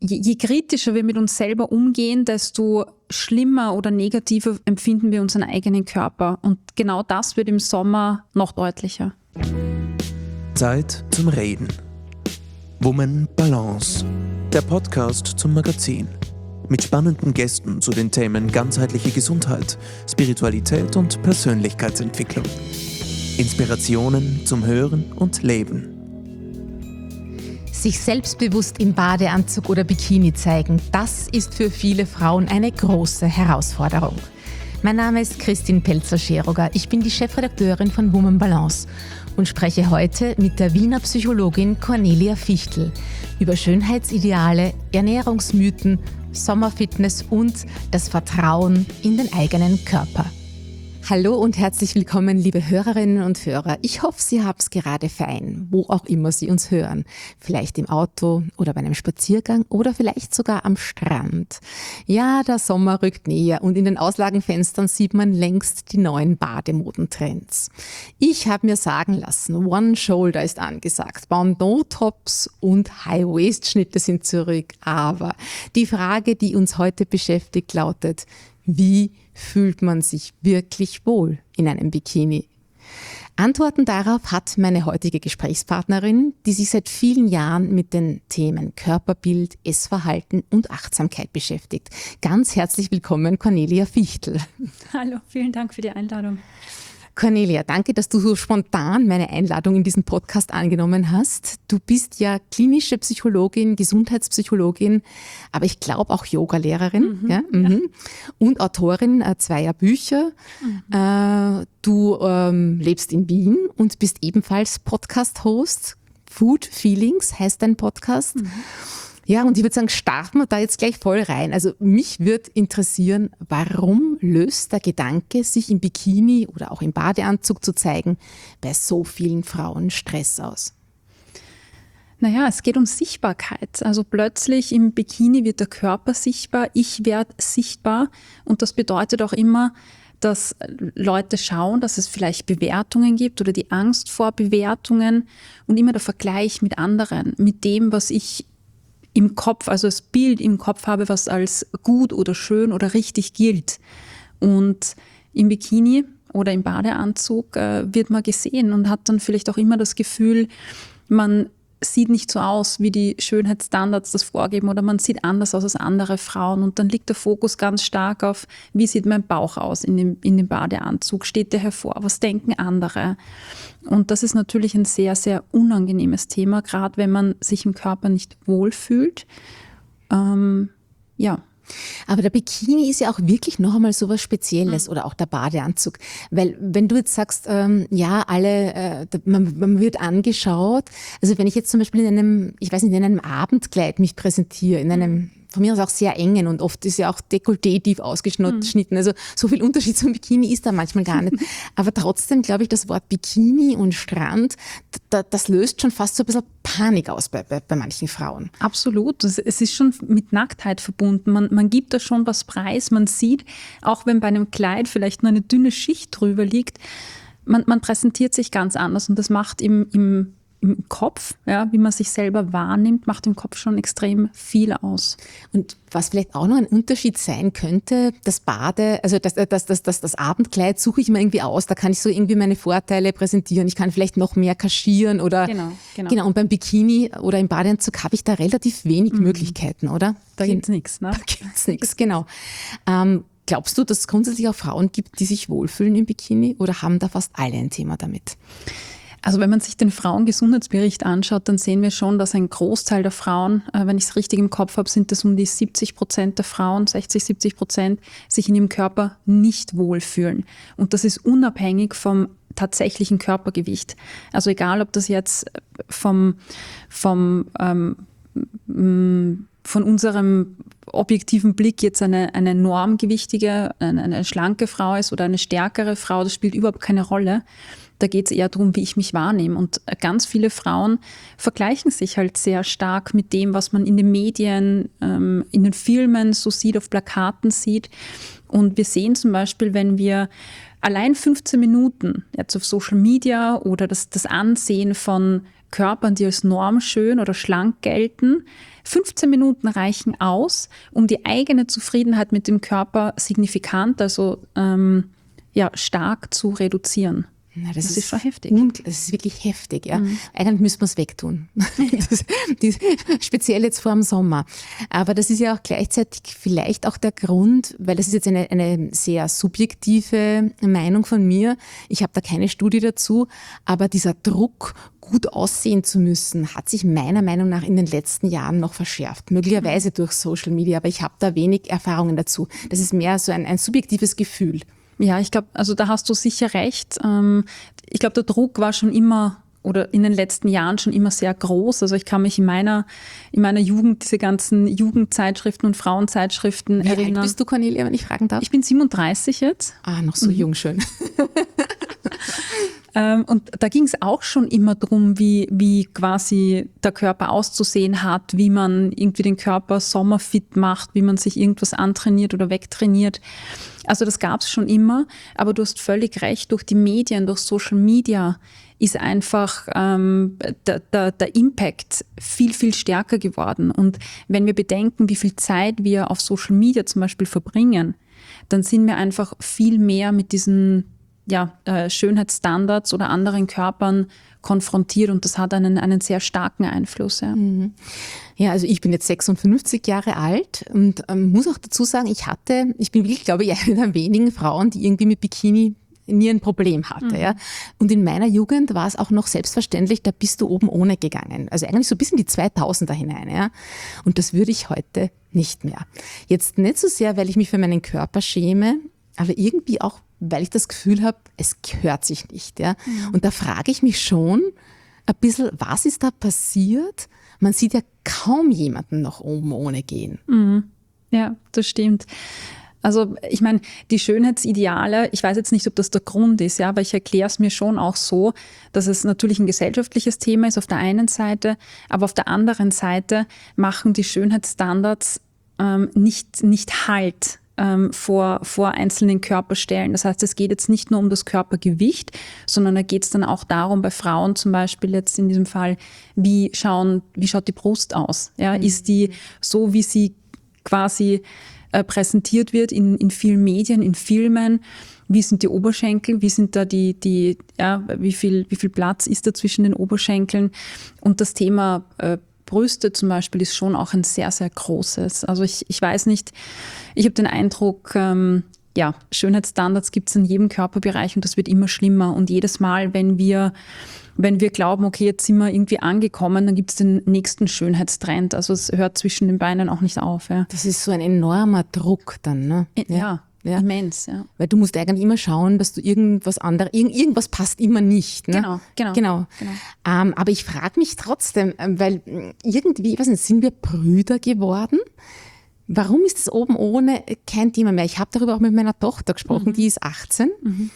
je kritischer wir mit uns selber umgehen, desto schlimmer oder negativer empfinden wir unseren eigenen Körper. Und genau das wird im Sommer noch deutlicher. Zeit zum Reden. Woman Balance. Der Podcast zum Magazin. Mit spannenden Gästen zu den Themen ganzheitliche Gesundheit, Spiritualität und Persönlichkeitsentwicklung. Inspirationen zum Hören und Leben. Sich selbstbewusst im Badeanzug oder Bikini zeigen, das ist für viele Frauen eine große Herausforderung. Mein Name ist Christine Pelzer-Scheroger. Ich bin die Chefredakteurin von Woman Balance und spreche heute mit der Wiener Psychologin Cornelia Fichtel über Schönheitsideale, Ernährungsmythen, Sommerfitness und das Vertrauen in den eigenen Körper. Hallo und herzlich willkommen, liebe Hörerinnen und Hörer. Ich hoffe, Sie haben es gerade fein, wo auch immer Sie uns hören. Vielleicht im Auto oder bei einem Spaziergang oder vielleicht sogar am Strand. Ja, der Sommer rückt näher und in den Auslagenfenstern sieht man längst die neuen Bademodentrends. Ich habe mir sagen lassen, One Shoulder ist angesagt, Bandeau-Tops und High-Waist-Schnitte sind zurück. Aber die Frage, die uns heute beschäftigt, lautet: Wie fühlt man sich wirklich wohl in einem Bikini? Antworten darauf hat meine heutige Gesprächspartnerin, die sich seit vielen Jahren mit den Themen Körperbild, Essverhalten und Achtsamkeit beschäftigt. Ganz herzlich willkommen, Cornelia Fichtel. Hallo, vielen Dank für die Einladung. Cornelia, danke, dass du so spontan meine Einladung in diesen Podcast angenommen hast. Du bist ja klinische Psychologin, Gesundheitspsychologin, aber ich glaube auch Yogalehrerin ja? Und Autorin zweier Bücher. Du lebst in Wien und bist ebenfalls Podcast-Host. Food Feelings heißt dein Podcast. Ja, und ich würde sagen, starten wir da jetzt gleich voll rein. Also mich würde interessieren, warum löst der Gedanke, sich im Bikini oder auch im Badeanzug zu zeigen, bei so vielen Frauen Stress aus? Naja, es geht um Sichtbarkeit. Also plötzlich im Bikini wird der Körper sichtbar, ich werde sichtbar und das bedeutet auch immer, dass Leute schauen, dass es vielleicht Bewertungen gibt oder die Angst vor Bewertungen und immer der Vergleich mit anderen, mit dem, was ich im Kopf, also das Bild im Kopf habe, was als gut oder schön oder richtig gilt. Und im Bikini oder im Badeanzug wird man gesehen und hat dann vielleicht auch immer das Gefühl, man sieht nicht so aus, wie die Schönheitsstandards das vorgeben oder man sieht anders aus als andere Frauen und dann liegt der Fokus ganz stark auf, wie sieht mein Bauch aus in dem Badeanzug, steht der hervor, was denken andere? Und das ist natürlich ein sehr, sehr unangenehmes Thema, gerade wenn man sich im Körper nicht wohlfühlt. Ja. Aber der Bikini ist ja auch wirklich noch einmal so was Spezielles oder auch der Badeanzug. Weil wenn du jetzt sagst, man wird angeschaut, also wenn ich jetzt zum Beispiel in einem Abendkleid mich präsentiere, in einem von mir aus auch sehr engen und oft ist ja auch Dekolleté tief ausgeschnitten. Also so viel Unterschied zum Bikini ist da manchmal gar nicht. Aber trotzdem glaube ich, das Wort Bikini und Strand, das löst schon fast so ein bisschen Panik aus bei manchen Frauen. Absolut. Es ist schon mit Nacktheit verbunden. Man gibt da schon was preis. Man sieht, auch wenn bei einem Kleid vielleicht nur eine dünne Schicht drüber liegt, man präsentiert sich ganz anders und das macht im Kopf, ja, wie man sich selber wahrnimmt, macht im Kopf schon extrem viel aus. Und was vielleicht auch noch ein Unterschied sein könnte, das Abendkleid suche ich mir irgendwie aus, da kann ich so irgendwie meine Vorteile präsentieren, ich kann vielleicht noch mehr kaschieren oder genau. Und beim Bikini oder im Badeanzug habe ich da relativ wenig Möglichkeiten, oder? Da gibt's nichts, ne? Da gibt's nichts, genau. Glaubst du, dass es grundsätzlich auch Frauen gibt, die sich wohlfühlen im Bikini oder haben da fast alle ein Thema damit? Also wenn man sich den Frauengesundheitsbericht anschaut, dann sehen wir schon, dass ein Großteil der Frauen, wenn ich es richtig im Kopf habe, sind das um die 70% der Frauen, 60-70%, sich in ihrem Körper nicht wohlfühlen. Und das ist unabhängig vom tatsächlichen Körpergewicht. Also egal, ob das jetzt von unserem objektiven Blick jetzt eine normgewichtige, eine schlanke Frau ist oder eine stärkere Frau, das spielt überhaupt keine Rolle. Da geht es eher darum, wie ich mich wahrnehme. Und ganz viele Frauen vergleichen sich halt sehr stark mit dem, was man in den Medien, in den Filmen so sieht, auf Plakaten sieht. Und wir sehen zum Beispiel, wenn wir allein 15 Minuten jetzt auf Social Media oder das Ansehen von Körpern, die als normschön oder schlank gelten. 15 Minuten reichen aus, um die eigene Zufriedenheit mit dem Körper signifikant, also stark zu reduzieren. Na, das ist schon heftig. Das ist wirklich heftig. Ja. Eigentlich müsste man es wegtun. Speziell jetzt vor dem Sommer. Aber das ist ja auch gleichzeitig vielleicht auch der Grund, weil das ist jetzt eine sehr subjektive Meinung von mir. Ich habe da keine Studie dazu, aber dieser Druck, gut aussehen zu müssen, hat sich meiner Meinung nach in den letzten Jahren noch verschärft. Möglicherweise durch Social Media, aber ich habe da wenig Erfahrungen dazu. Das ist mehr so ein subjektives Gefühl. Ja, ich glaube, also da hast du sicher recht. Ich glaube, der Druck war schon immer oder in den letzten Jahren schon immer sehr groß. Also ich kann mich in meiner Jugend diese ganzen Jugendzeitschriften und Frauenzeitschriften erinnern. Wie alt bist du, Cornelia, wenn ich fragen darf? Ich bin 37 jetzt. Ah, noch so jung, schön. Und da ging es auch schon immer darum, wie quasi der Körper auszusehen hat, wie man irgendwie den Körper sommerfit macht, wie man sich irgendwas antrainiert oder wegtrainiert. Also das gab es schon immer, aber du hast völlig recht, durch die Medien, durch Social Media ist einfach der Impact viel, viel stärker geworden. Und wenn wir bedenken, wie viel Zeit wir auf Social Media zum Beispiel verbringen, dann sind wir einfach viel mehr mit diesen Schönheitsstandards oder anderen Körpern konfrontiert und das hat einen sehr starken Einfluss. Ja. Ja, also ich bin jetzt 56 Jahre alt und muss auch dazu sagen, ich bin wirklich, glaube ich, eine der wenigen Frauen, die irgendwie mit Bikini nie ein Problem hatte. Ja. Und in meiner Jugend war es auch noch selbstverständlich, da bist du oben ohne gegangen. Also eigentlich so bis in die 2000er hinein. Ja. Und das würde ich heute nicht mehr. Jetzt nicht so sehr, weil ich mich für meinen Körper schäme, aber irgendwie auch, weil ich das Gefühl habe, es gehört sich nicht. Ja? Und da frage ich mich schon ein bisschen, was ist da passiert? Man sieht ja kaum jemanden noch oben ohne gehen. Ja, das stimmt. Also ich meine, die Schönheitsideale, ich weiß jetzt nicht, ob das der Grund ist, ja, aber ich erkläre es mir schon auch so, dass es natürlich ein gesellschaftliches Thema ist auf der einen Seite, aber auf der anderen Seite machen die Schönheitsstandards nicht Halt vor einzelnen Körperstellen. Das heißt, es geht jetzt nicht nur um das Körpergewicht, sondern da geht es dann auch darum, bei Frauen zum Beispiel jetzt in diesem Fall, wie schaut die Brust aus? Ja, ist die so, wie sie quasi präsentiert wird in vielen Medien, in Filmen? Wie sind die Oberschenkel? Wie sind da wie viel Platz ist da zwischen den Oberschenkeln? Und das Thema Brüste zum Beispiel ist schon auch ein sehr, sehr großes. Also ich weiß nicht, ich habe den Eindruck, Schönheitsstandards gibt es in jedem Körperbereich und das wird immer schlimmer. Und jedes Mal, wenn wir glauben, okay, jetzt sind wir irgendwie angekommen, dann gibt es den nächsten Schönheitstrend. Also es hört zwischen den Beinen auch nicht auf. Ja. Das ist so ein enormer Druck dann, ne? Ja. Immens, ja. Weil du musst eigentlich immer schauen, dass du irgendwas passt immer nicht. Ne? Genau. Aber ich frage mich trotzdem, weil irgendwie, ich weiß nicht, sind wir Brüder geworden? Warum ist das oben ohne kein Thema mehr? Ich habe darüber auch mit meiner Tochter gesprochen, die ist 18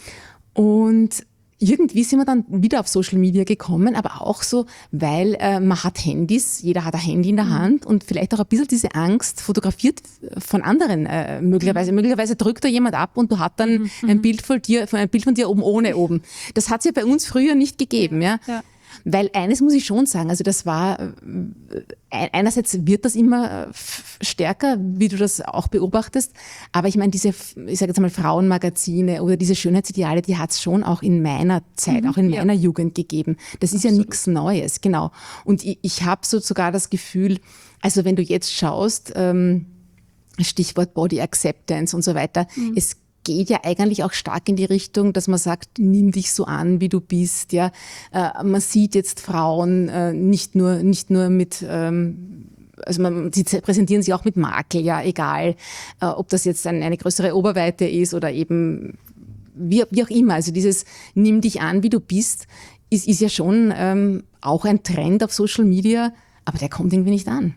und irgendwie sind wir dann wieder auf Social Media gekommen, aber auch so, weil man hat Handys, jeder hat ein Handy in der Hand und vielleicht auch ein bisschen diese Angst fotografiert von anderen möglicherweise. Möglicherweise drückt da jemand ab und du hast dann ein Bild von dir oben ohne oben. Das hat es ja bei uns früher nicht gegeben, ja. Weil eines muss ich schon sagen, also das war, einerseits wird das immer stärker, wie du das auch beobachtest, aber ich meine, ich sage jetzt einmal Frauenmagazine oder diese Schönheitsideale, die hat es schon auch in meiner Zeit, auch in meiner Jugend gegeben. Das ist ja nichts Neues, genau. Und ich habe so sogar das Gefühl, also wenn du jetzt schaust, Stichwort Body Acceptance und so weiter, es geht ja eigentlich auch stark in die Richtung, dass man sagt, nimm dich so an, wie du bist. Ja, man sieht jetzt Frauen nicht nur mit, sie präsentieren sich auch mit Makel, ja, egal, ob das jetzt eine größere Oberweite ist oder eben wie auch immer. Also dieses nimm dich an, wie du bist, ist ja schon auch ein Trend auf Social Media. Aber der kommt irgendwie nicht an.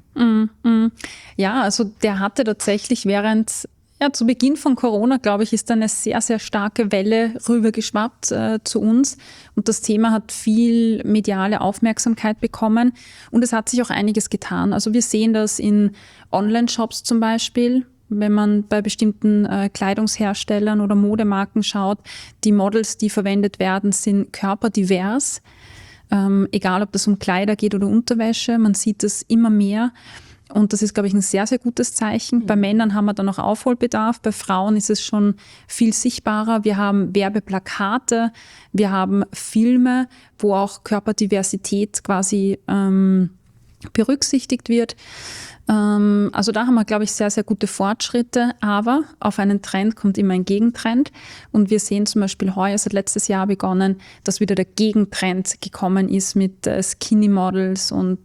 Ja, also der hatte tatsächlich zu Beginn von Corona, glaube ich, ist eine sehr, sehr starke Welle rübergeschwappt zu uns. Und das Thema hat viel mediale Aufmerksamkeit bekommen. Und es hat sich auch einiges getan. Also wir sehen das in Online-Shops zum Beispiel. Wenn man bei bestimmten Kleidungsherstellern oder Modemarken schaut, die Models, die verwendet werden, sind körperdivers. egal ob das um Kleider geht oder Unterwäsche, man sieht es immer mehr. Und das ist, glaube ich, ein sehr, sehr gutes Zeichen. Bei Männern haben wir dann noch Aufholbedarf, bei Frauen ist es schon viel sichtbarer. Wir haben Werbeplakate, wir haben Filme, wo auch Körperdiversität quasi berücksichtigt wird. Also da haben wir, glaube ich, sehr, sehr gute Fortschritte, aber auf einen Trend kommt immer ein Gegentrend und wir sehen zum Beispiel heuer, seit letztes Jahr begonnen, dass wieder der Gegentrend gekommen ist mit Skinny Models und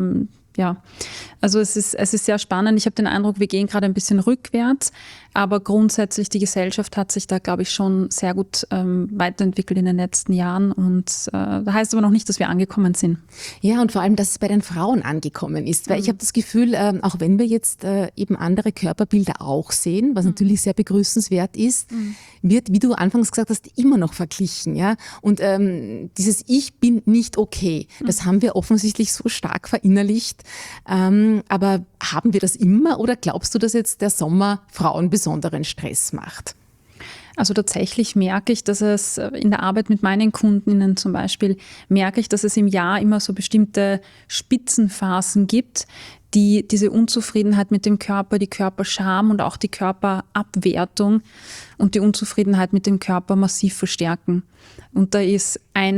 also es ist sehr spannend. Ich habe den Eindruck, wir gehen gerade ein bisschen rückwärts, aber grundsätzlich die Gesellschaft hat sich da, glaube ich, schon sehr gut weiterentwickelt in den letzten Jahren und da heißt aber noch nicht, dass wir angekommen sind. Ja, und vor allem, dass es bei den Frauen angekommen ist, weil ich habe das Gefühl, auch wenn wir jetzt eben andere Körperbilder auch sehen, was natürlich sehr begrüßenswert ist, wird, wie du anfangs gesagt hast, immer noch verglichen. Ja? Und dieses Ich bin nicht okay, das haben wir offensichtlich so stark verinnerlicht. Aber haben wir das immer oder glaubst du, dass jetzt der Sommer Frauen besonderen Stress macht? Also tatsächlich merke ich, dass es in der Arbeit mit meinen Kundinnen zum Beispiel, merke ich, dass es im Jahr immer so bestimmte Spitzenphasen gibt, die diese Unzufriedenheit mit dem Körper, die Körperscham und auch die Körperabwertung und die Unzufriedenheit mit dem Körper massiv verstärken. Und da ist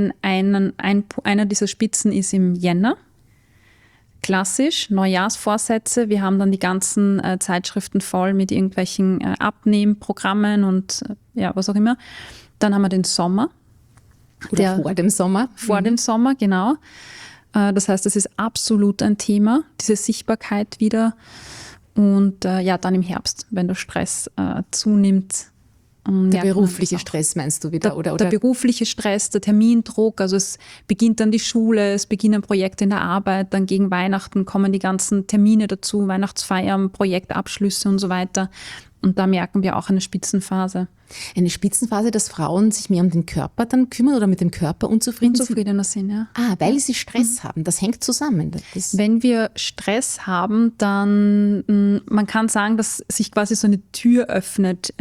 einer dieser Spitzen ist im Jänner. Klassisch, Neujahrsvorsätze. Wir haben dann die ganzen Zeitschriften voll mit irgendwelchen Abnehmprogrammen und was auch immer. Dann haben wir den Sommer. Oder vor dem Sommer. Vor dem Sommer, genau. Das heißt, das ist absolut ein Thema, diese Sichtbarkeit wieder. Und dann im Herbst, wenn der Stress zunimmt. Der berufliche Stress meinst du wieder? Oder? Der berufliche Stress, der Termindruck, also es beginnt dann die Schule, es beginnen Projekte in der Arbeit, dann gegen Weihnachten kommen die ganzen Termine dazu, Weihnachtsfeiern, Projektabschlüsse und so weiter. Und da merken wir auch eine Spitzenphase. Eine Spitzenphase, dass Frauen sich mehr um den Körper dann kümmern oder mit dem Körper unzufriedener sind, ja. Weil sie Stress haben, das hängt zusammen. Wenn wir Stress haben, dann, man kann sagen, dass sich quasi so eine Tür öffnet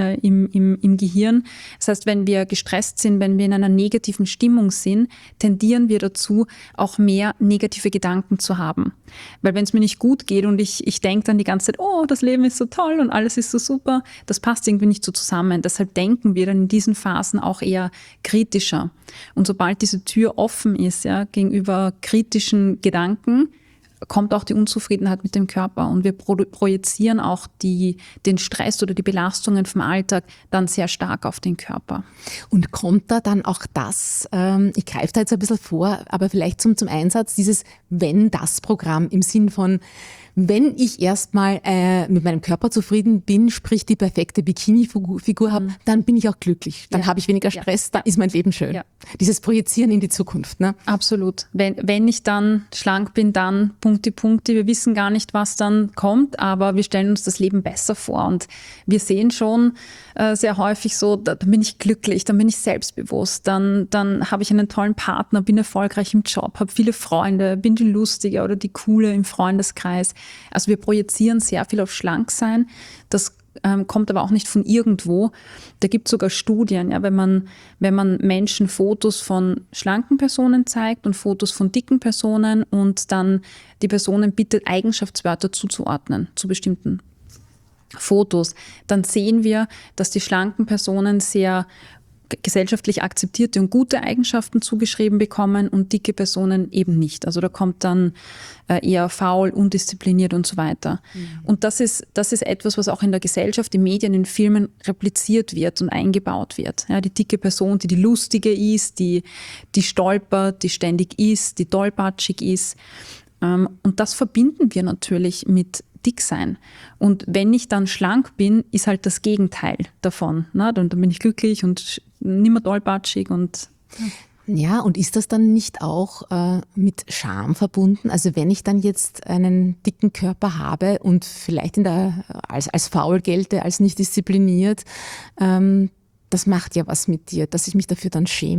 im Gehirn. Das heißt, wenn wir gestresst sind, wenn wir in einer negativen Stimmung sind, tendieren wir dazu, auch mehr negative Gedanken zu haben. Weil wenn es mir nicht gut geht und ich denke dann die ganze Zeit, oh, das Leben ist so toll und alles ist so super, das passt irgendwie nicht so zusammen. Deshalb denken wir dann in diesen Phasen auch eher kritischer. Und sobald diese Tür offen ist, gegenüber kritischen Gedanken, kommt auch die Unzufriedenheit mit dem Körper. Und wir projizieren auch den Stress oder die Belastungen vom Alltag dann sehr stark auf den Körper. Und kommt da dann auch das, ich greife da jetzt ein bisschen vor, aber vielleicht zum Einsatz, dieses Wenn-Das-Programm im Sinn von, wenn ich erstmal mit meinem Körper zufrieden bin, sprich die perfekte Bikini-Figur habe, dann bin ich auch glücklich. Dann habe ich weniger Stress, dann ist mein Leben schön. Ja. Dieses Projizieren in die Zukunft. Ne? Absolut. Wenn ich dann schlank bin, dann Punkte. Wir wissen gar nicht, was dann kommt, aber wir stellen uns das Leben besser vor. Und wir sehen schon sehr häufig so, dann bin ich glücklich, dann bin ich selbstbewusst, dann habe ich einen tollen Partner, bin erfolgreich im Job, habe viele Freunde, bin die Lustige oder die Coole im Freundeskreis. Also wir projizieren sehr viel auf Schlanksein. Das kommt aber auch nicht von irgendwo. Da gibt es sogar Studien, wenn man Menschen Fotos von schlanken Personen zeigt und Fotos von dicken Personen und dann die Personen bittet, Eigenschaftswörter zuzuordnen zu bestimmten Fotos, dann sehen wir, dass die schlanken Personen sehr gesellschaftlich akzeptierte und gute Eigenschaften zugeschrieben bekommen und dicke Personen eben nicht. Also da kommt dann eher faul, undiszipliniert und so weiter. Und das ist etwas, was auch in der Gesellschaft, in Medien, in Filmen repliziert wird und eingebaut wird. Ja, die dicke Person, die lustige ist, die stolpert, die ständig isst, die tollpatschig ist. Und das verbinden wir natürlich mit Dicksein. Und wenn ich dann schlank bin, ist halt das Gegenteil davon. Ne? Dann bin ich glücklich und nicht mehr tollpatschig. Ja, und ist das dann nicht auch mit Scham verbunden? Also wenn ich dann jetzt einen dicken Körper habe und vielleicht als faul gelte, als nicht diszipliniert, das macht ja was mit dir, dass ich mich dafür dann schäme?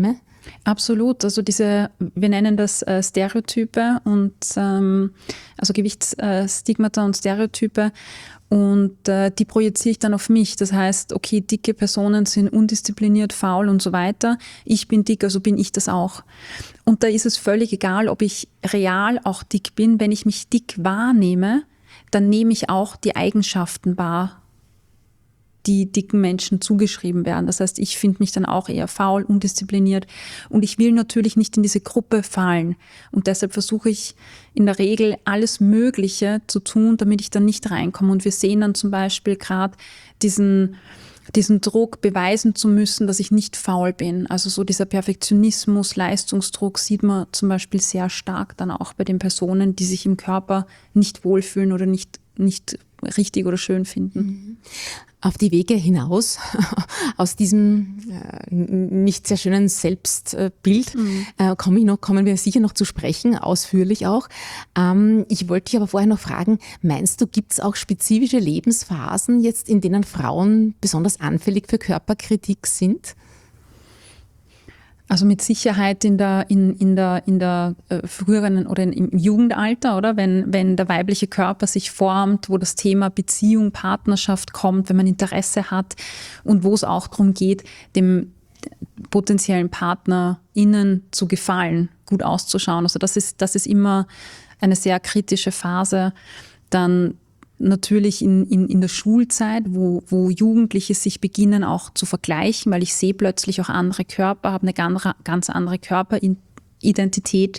Absolut. Also wir nennen das Stereotype und also Gewichtsstigmata und Stereotype. Und die projiziere ich dann auf mich. Das heißt, okay, dicke Personen sind undiszipliniert, faul und so weiter. Ich bin dick, also bin ich das auch. Und da ist es völlig egal, ob ich real auch dick bin. Wenn ich mich dick wahrnehme, dann nehme ich auch die Eigenschaften wahr, die dicken Menschen zugeschrieben werden. Das heißt, ich finde mich dann auch eher faul, undiszipliniert und ich will natürlich nicht in diese Gruppe fallen. Und deshalb versuche ich in der Regel alles Mögliche zu tun, damit ich dann nicht reinkomme. Und wir sehen dann zum Beispiel gerade diesen Druck, beweisen zu müssen, dass ich nicht faul bin. Also so dieser Perfektionismus, Leistungsdruck sieht man zum Beispiel sehr stark dann auch bei den Personen, die sich im Körper nicht wohlfühlen oder nicht richtig oder schön finden. Auf die Wege hinaus aus diesem nicht sehr schönen Selbstbild kommen wir sicher noch zu sprechen, ausführlich auch. Ich wollte dich aber vorher noch fragen, meinst du, gibt es auch spezifische Lebensphasen jetzt, in denen Frauen besonders anfällig für Körperkritik sind? Also mit Sicherheit in der früheren oder im Jugendalter, oder? Wenn der weibliche Körper sich formt, wo das Thema Beziehung, Partnerschaft kommt, wenn man Interesse hat und wo es auch darum geht, dem potenziellen PartnerInnen zu gefallen, gut auszuschauen. Also das ist immer eine sehr kritische Phase. Dann natürlich in der Schulzeit, wo Jugendliche sich beginnen auch zu vergleichen, weil ich sehe plötzlich auch andere Körper, habe eine ganz andere Körperidentität.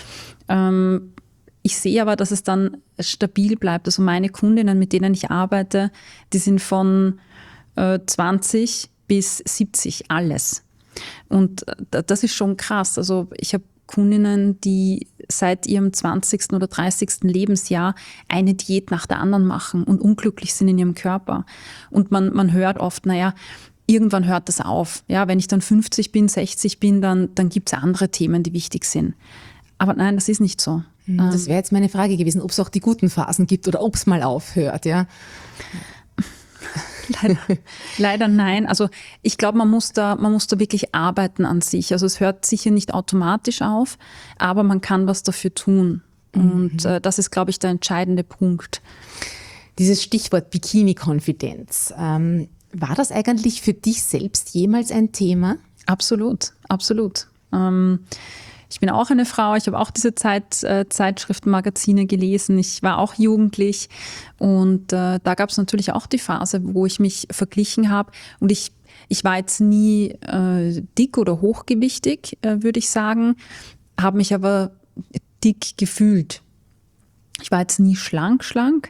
Ich sehe aber, dass es dann stabil bleibt. Also meine Kundinnen, mit denen ich arbeite, die sind von 20 bis 70 alles. Und das ist schon krass. Also ich habe Kundinnen, die seit ihrem 20. oder 30. Lebensjahr eine Diät nach der anderen machen und unglücklich sind in ihrem Körper. Und man hört oft, irgendwann hört das auf. Ja, wenn ich dann 50 bin, 60 bin, dann gibt es andere Themen, die wichtig sind. Aber nein, das ist nicht so. Das wäre jetzt meine Frage gewesen, ob es auch die guten Phasen gibt oder ob es mal aufhört, ja. Leider nein. Also ich glaube, man muss da wirklich arbeiten an sich. Also es hört sicher nicht automatisch auf, aber man kann was dafür tun. Und das ist, glaube ich, der entscheidende Punkt. Dieses Stichwort Bikini-Konfidenz, war das eigentlich für dich selbst jemals ein Thema? Absolut, absolut. Ich bin auch eine Frau, ich habe auch diese Zeitschriften, Magazine gelesen. Ich war auch jugendlich und da gab es natürlich auch die Phase, wo ich mich verglichen habe. Und ich war jetzt nie dick oder hochgewichtig, würde ich sagen, habe mich aber dick gefühlt. Ich war jetzt nie schlank,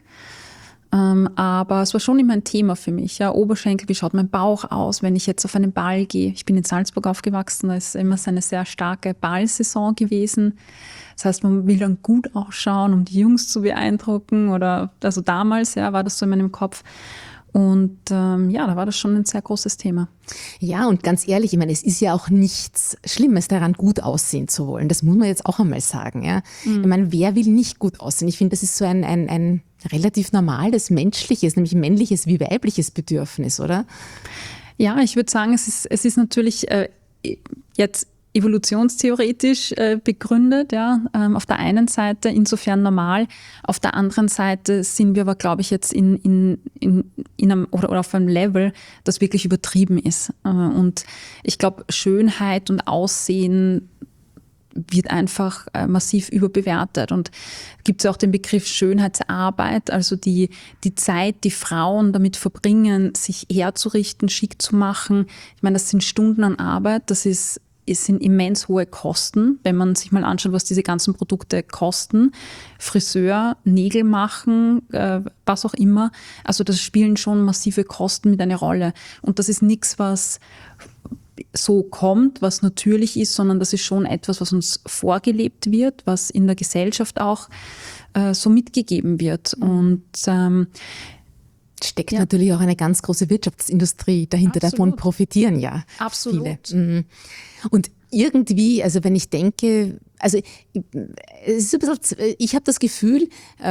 aber es war schon immer ein Thema für mich. Ja, Oberschenkel, wie schaut mein Bauch aus, wenn ich jetzt auf einen Ball gehe? Ich bin in Salzburg aufgewachsen, da ist immer so eine sehr starke Ballsaison gewesen. Das heißt, man will dann gut ausschauen, um die Jungs zu beeindrucken. Also damals war das so in meinem Kopf. Und da war das schon ein sehr großes Thema. Ja, und ganz ehrlich, ich meine, es ist ja auch nichts Schlimmes daran, gut aussehen zu wollen. Das muss man jetzt auch einmal sagen. Ja? Ich meine, wer will nicht gut aussehen? Ich finde, das ist so ein relativ normales, menschliches, nämlich männliches wie weibliches Bedürfnis, oder? Ja, ich würde sagen, es ist natürlich jetzt evolutionstheoretisch begründet, ja, auf der einen Seite insofern normal, auf der anderen Seite sind wir aber, glaube ich, jetzt in einem oder auf einem Level, das wirklich übertrieben ist. Und ich glaube, Schönheit und Aussehen wird einfach massiv überbewertet. Und gibt es auch den Begriff Schönheitsarbeit, also die Zeit, die Frauen damit verbringen, sich herzurichten, schick zu machen. Ich meine, das sind Stunden an Arbeit, es sind immens hohe Kosten, wenn man sich mal anschaut, was diese ganzen Produkte kosten. Friseur, Nägel machen, was auch immer. Also das spielen schon massive Kosten mit einer Rolle. Und das ist nichts, was so kommt, was natürlich ist, sondern das ist schon etwas, was uns vorgelebt wird, was in der Gesellschaft auch so mitgegeben wird. Und steckt natürlich auch eine ganz große Wirtschaftsindustrie dahinter. Absolut. Davon profitieren ja Absolut. viele. Und irgendwie, also wenn ich denke also es ist ein bisschen, ich habe das Gefühl,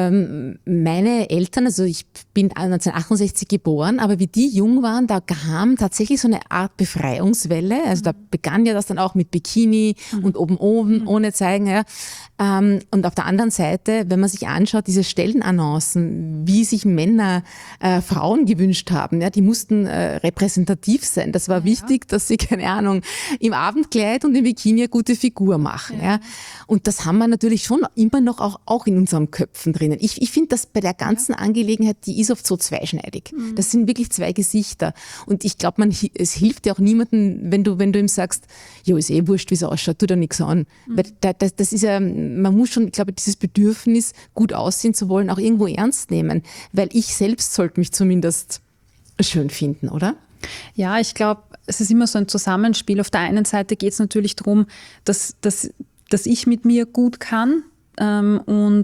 meine Eltern, also ich bin 1968 geboren, aber wie die jung waren, da kam tatsächlich so eine Art Befreiungswelle. Also da begann ja das dann auch mit Bikini und oben ohne zeigen. Ja. Und auf der anderen Seite, wenn man sich anschaut, diese Stellenannoncen, wie sich Männer Frauen gewünscht haben, ja, die mussten repräsentativ sein. Das war wichtig, dass sie, keine Ahnung, im Abendkleid und im Bikini eine gute Figur machen. Ja. Und das haben wir natürlich schon immer noch auch in unseren Köpfen drinnen. Ich finde, dass bei der ganzen Angelegenheit, die ist oft so zweischneidig. Das sind wirklich zwei Gesichter. Und ich glaube, es hilft dir auch niemandem, wenn du ihm sagst, jo, ist eh wurscht, wie es ausschaut, tu da nichts an. Weil das ist ja, man muss schon, ich glaube, dieses Bedürfnis, gut aussehen zu wollen, auch irgendwo ernst nehmen. Weil ich selbst sollte mich zumindest schön finden, oder? Ja, ich glaube, es ist immer so ein Zusammenspiel. Auf der einen Seite geht es natürlich darum, dass ich mit mir gut kann und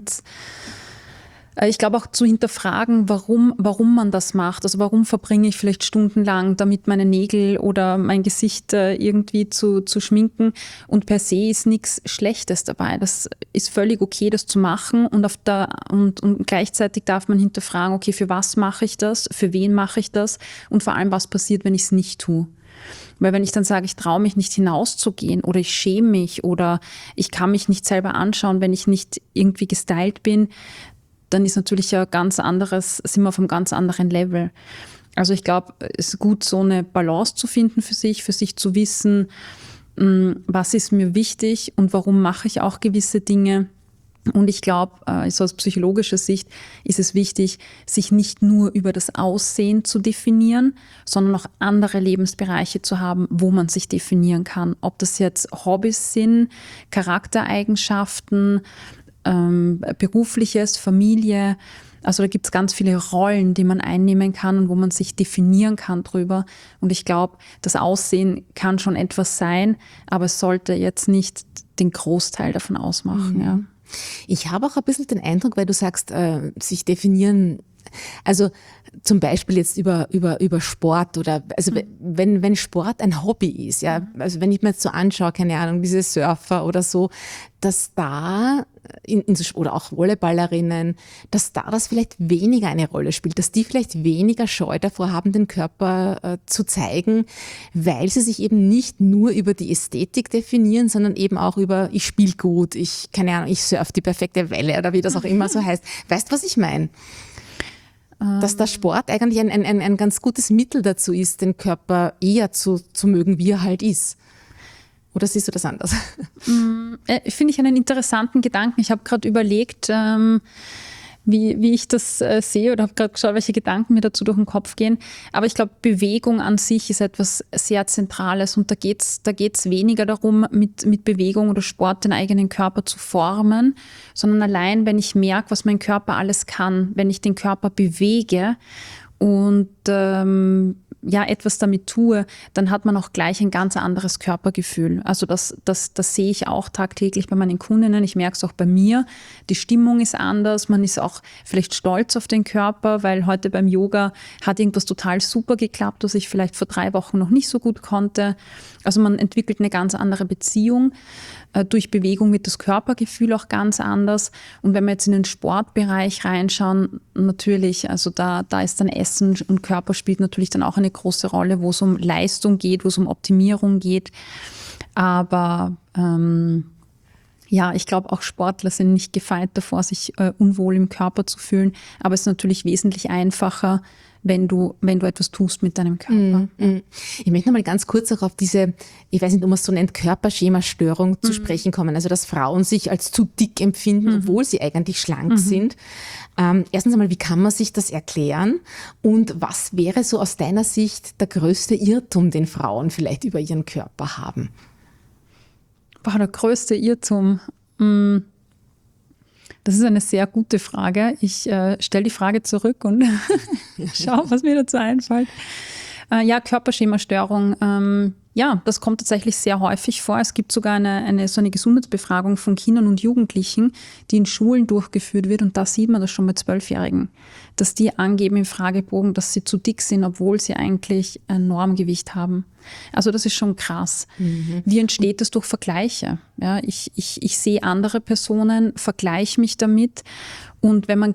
ich glaube auch zu hinterfragen, warum man das macht. Also warum verbringe ich vielleicht stundenlang damit, meine Nägel oder mein Gesicht irgendwie zu schminken. Und per se ist nichts Schlechtes dabei. Das ist völlig okay, das zu machen. Und gleichzeitig darf man hinterfragen, okay, für was mache ich das? Für wen mache ich das? Und vor allem, was passiert, wenn ich es nicht tue? Weil wenn ich dann sage, ich traue mich nicht hinauszugehen oder ich schäme mich oder ich kann mich nicht selber anschauen, wenn ich nicht irgendwie gestylt bin, dann ist natürlich sind wir auf einem ganz anderen Level. Also ich glaube, es ist gut, so eine Balance zu finden für sich zu wissen, was ist mir wichtig und warum mache ich auch gewisse Dinge. Und ich glaube, so aus psychologischer Sicht ist es wichtig, sich nicht nur über das Aussehen zu definieren, sondern auch andere Lebensbereiche zu haben, wo man sich definieren kann. Ob das jetzt Hobbys sind, Charaktereigenschaften, Berufliches, Familie. Also da gibt es ganz viele Rollen, die man einnehmen kann und wo man sich definieren kann drüber. Und ich glaube, das Aussehen kann schon etwas sein, aber es sollte jetzt nicht den Großteil davon ausmachen. Ja. Ich habe auch ein bisschen den Eindruck, weil du sagst, sich definieren, also zum Beispiel jetzt über Sport oder, also wenn Sport ein Hobby ist, ja, also wenn ich mir jetzt so anschaue, keine Ahnung, diese Surfer oder so, dass da oder auch Volleyballerinnen, dass da das vielleicht weniger eine Rolle spielt, dass die vielleicht weniger Scheu davor haben, den Körper zu zeigen, weil sie sich eben nicht nur über die Ästhetik definieren, sondern eben auch über, ich spiele gut, ich surfe die perfekte Welle oder wie das auch immer so heißt. Weißt du, was ich meine? Dass der Sport eigentlich ein ganz gutes Mittel dazu ist, den Körper eher zu mögen, wie er halt ist. Oder siehst du das anders? Finde ich einen interessanten Gedanken. Ich habe gerade überlegt, wie ich das sehe oder habe gerade geschaut, welche Gedanken mir dazu durch den Kopf gehen. Aber ich glaube, Bewegung an sich ist etwas sehr Zentrales und da geht's weniger darum, mit Bewegung oder Sport den eigenen Körper zu formen, sondern allein, wenn ich merke, was mein Körper alles kann, wenn ich den Körper bewege und etwas damit tue, dann hat man auch gleich ein ganz anderes Körpergefühl. Also das sehe ich auch tagtäglich bei meinen Kundinnen. Ich merke es auch bei mir. Die Stimmung ist anders. Man ist auch vielleicht stolz auf den Körper, weil heute beim Yoga hat irgendwas total super geklappt, was ich vielleicht vor 3 Wochen noch nicht so gut konnte. Also man entwickelt eine ganz andere Beziehung. Durch Bewegung wird das Körpergefühl auch ganz anders. Und wenn wir jetzt in den Sportbereich reinschauen, natürlich, also da ist dann Essen und Körper spielt natürlich dann auch eine große Rolle, wo es um Leistung geht, wo es um Optimierung geht. Aber ich glaube, auch Sportler sind nicht gefeit davor, sich unwohl im Körper zu fühlen. Aber es ist natürlich wesentlich einfacher, wenn du etwas tust mit deinem Körper. Ich möchte noch mal ganz kurz auch auf diese, ich weiß nicht, ob man es so nennt, Körperschema-Störung zu sprechen kommen. Also, dass Frauen sich als zu dick empfinden, obwohl sie eigentlich schlank sind. Erstens einmal, wie kann man sich das erklären? Und was wäre so aus deiner Sicht der größte Irrtum, den Frauen vielleicht über ihren Körper haben? Der größte Irrtum. Das ist eine sehr gute Frage. Ich stelle die Frage zurück und schaue, was mir dazu einfällt. Körperschemastörung. Ja, das kommt tatsächlich sehr häufig vor. Es gibt sogar eine Gesundheitsbefragung von Kindern und Jugendlichen, die in Schulen durchgeführt wird. Und da sieht man das schon bei 12-Jährigen, dass die angeben im Fragebogen, dass sie zu dick sind, obwohl sie eigentlich ein Normgewicht haben. Also das ist schon krass. Wie entsteht das? Durch Vergleiche. Ja, ich sehe andere Personen, vergleiche mich damit. Und wenn man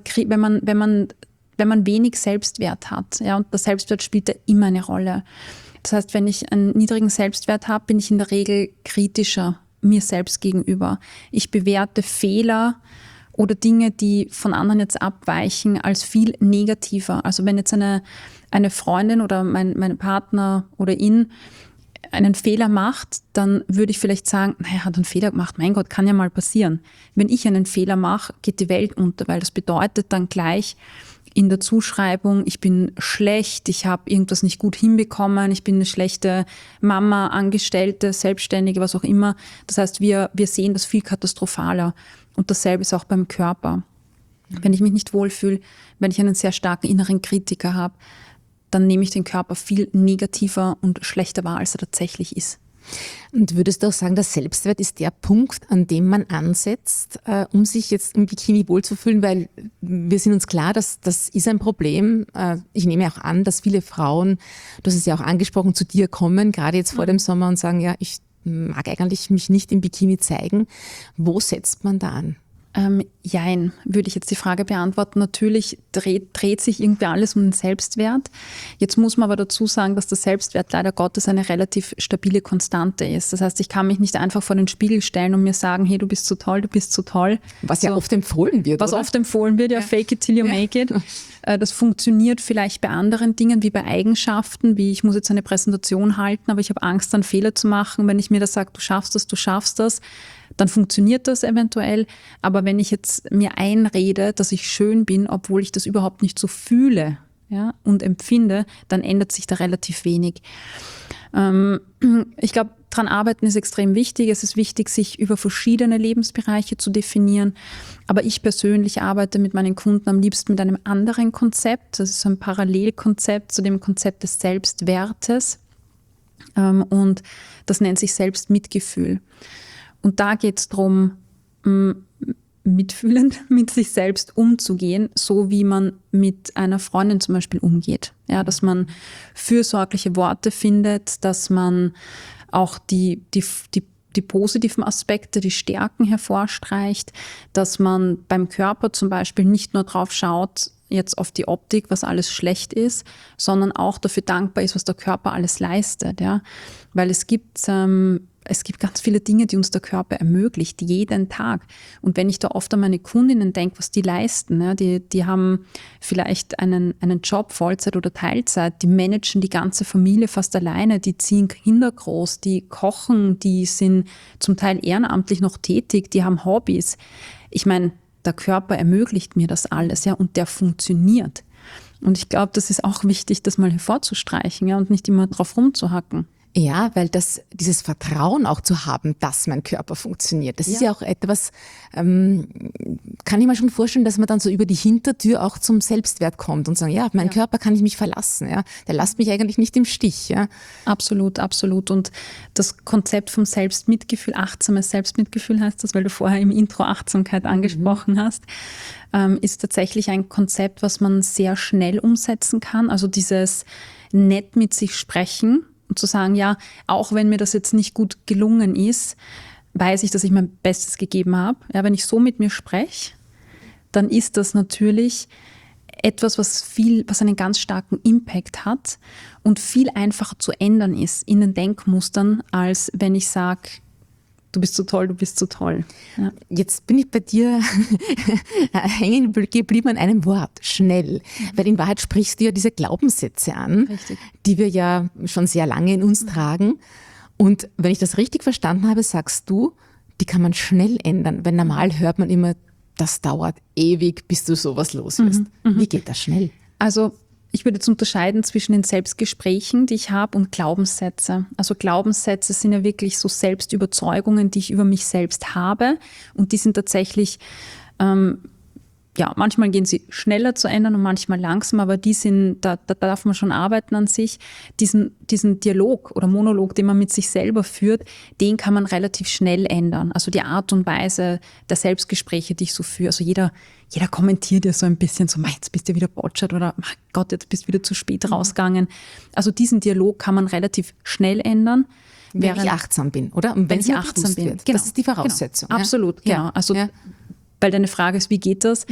wenig Selbstwert hat, ja, und der Selbstwert spielt da immer eine Rolle. Das heißt, wenn ich einen niedrigen Selbstwert habe, bin ich in der Regel kritischer mir selbst gegenüber. Ich bewerte Fehler oder Dinge, die von anderen jetzt abweichen, als viel negativer. Also wenn jetzt eine Freundin oder mein Partner oder ihn einen Fehler macht, dann würde ich vielleicht sagen, naja, hat einen Fehler gemacht, mein Gott, kann ja mal passieren. Wenn ich einen Fehler mache, geht die Welt unter, weil das bedeutet dann gleich, in der Zuschreibung, ich bin schlecht, ich habe irgendwas nicht gut hinbekommen, ich bin eine schlechte Mama, Angestellte, Selbstständige, was auch immer. Das heißt, wir sehen das viel katastrophaler. Und dasselbe ist auch beim Körper. Wenn ich mich nicht wohlfühle, wenn ich einen sehr starken inneren Kritiker habe, dann nehme ich den Körper viel negativer und schlechter wahr, als er tatsächlich ist. Und würdest du auch sagen, der Selbstwert ist der Punkt, an dem man ansetzt, um sich jetzt im Bikini wohlzufühlen? Weil wir sind uns klar, dass das ist ein Problem. Ich nehme auch an, dass viele Frauen, du hast es ja auch angesprochen, zu dir kommen, gerade jetzt vor dem Sommer und sagen, ja, ich mag eigentlich mich nicht im Bikini zeigen. Wo setzt man da an? Jein, würde ich jetzt die Frage beantworten. Natürlich dreht sich irgendwie alles um den Selbstwert. Jetzt muss man aber dazu sagen, dass der Selbstwert leider Gottes eine relativ stabile Konstante ist. Das heißt, ich kann mich nicht einfach vor den Spiegel stellen und mir sagen, hey, du bist so toll, du bist so toll. Was ja oft empfohlen wird, Was oder? Oft empfohlen wird, ja, fake it till you make it. Das funktioniert vielleicht bei anderen Dingen, wie bei Eigenschaften, wie ich muss jetzt eine Präsentation halten, aber ich habe Angst, dann Fehler zu machen. Wenn ich mir das sage, du schaffst das, dann funktioniert das eventuell. Aber wenn ich jetzt mir einrede, dass ich schön bin, obwohl ich das überhaupt nicht so fühle, ja, und empfinde, dann ändert sich da relativ wenig. Ich glaube, dran arbeiten ist extrem wichtig. Es ist wichtig, sich über verschiedene Lebensbereiche zu definieren. Aber ich persönlich arbeite mit meinen Kunden am liebsten mit einem anderen Konzept. Das ist so ein Parallelkonzept zu dem Konzept des Selbstwertes. Und das nennt sich Selbstmitgefühl. Und da geht es darum, mitfühlend mit sich selbst umzugehen, so wie man mit einer Freundin zum Beispiel umgeht. Ja, dass man fürsorgliche Worte findet, dass man auch die positiven Aspekte, die Stärken hervorstreicht, dass man beim Körper zum Beispiel nicht nur drauf schaut, jetzt auf die Optik, was alles schlecht ist, sondern auch dafür dankbar ist, was der Körper alles leistet. Ja? Weil es gibt ganz viele Dinge, die uns der Körper ermöglicht, jeden Tag. Und wenn ich da oft an meine Kundinnen denke, was die leisten, ja, die haben vielleicht einen Job, Vollzeit oder Teilzeit, die managen die ganze Familie fast alleine, die ziehen Kinder groß, die kochen, die sind zum Teil ehrenamtlich noch tätig, die haben Hobbys. Ich meine, der Körper ermöglicht mir das alles, ja, und der funktioniert. Und ich glaube, das ist auch wichtig, das mal hervorzustreichen, ja, und nicht immer drauf rumzuhacken. Ja, weil dieses Vertrauen auch zu haben, dass mein Körper funktioniert, das ist ja auch etwas, kann ich mir schon vorstellen, dass man dann so über die Hintertür auch zum Selbstwert kommt und sagt, ja, auf meinen Körper kann ich mich verlassen, ja, der lässt mich eigentlich nicht im Stich. Ja. Absolut, absolut. Und das Konzept vom Selbstmitgefühl, achtsames Selbstmitgefühl heißt das, weil du vorher im Intro Achtsamkeit angesprochen hast, ist tatsächlich ein Konzept, was man sehr schnell umsetzen kann. Also dieses nett mit sich sprechen, und zu sagen, ja, auch wenn mir das jetzt nicht gut gelungen ist, weiß ich, dass ich mein Bestes gegeben habe. Ja, wenn ich so mit mir spreche, dann ist das natürlich etwas, was einen ganz starken Impact hat und viel einfacher zu ändern ist in den Denkmustern, als wenn ich sage, du bist so toll, du bist so toll. Ja. Jetzt bin ich bei dir hängen geblieben an einem Wort, schnell. Weil in Wahrheit sprichst du ja diese Glaubenssätze an, Richtig. Die wir ja schon sehr lange in uns tragen. Und wenn ich das richtig verstanden habe, sagst du, die kann man schnell ändern. Weil normal hört man immer, das dauert ewig, bis du sowas los wirst. Wie geht das schnell? Also ich würde jetzt unterscheiden zwischen den Selbstgesprächen, die ich habe, und Glaubenssätze. Also Glaubenssätze sind ja wirklich so Selbstüberzeugungen, die ich über mich selbst habe. Und die sind tatsächlich ja, manchmal gehen sie schneller zu ändern und manchmal langsam, aber da darf man schon arbeiten an sich. Diesen Dialog oder Monolog, den man mit sich selber führt, den kann man relativ schnell ändern. Also die Art und Weise der Selbstgespräche, die ich so führe. Also jeder kommentiert ja so ein bisschen so, jetzt bist du wieder botschert oder mein Gott, jetzt bist du wieder zu spät rausgegangen. Also diesen Dialog kann man relativ schnell ändern. Wenn ich achtsam bin, oder? Und wenn ich achtsam bin. Genau, das ist die Voraussetzung. Genau. Absolut, genau. Also weil deine Frage ist, wie geht das?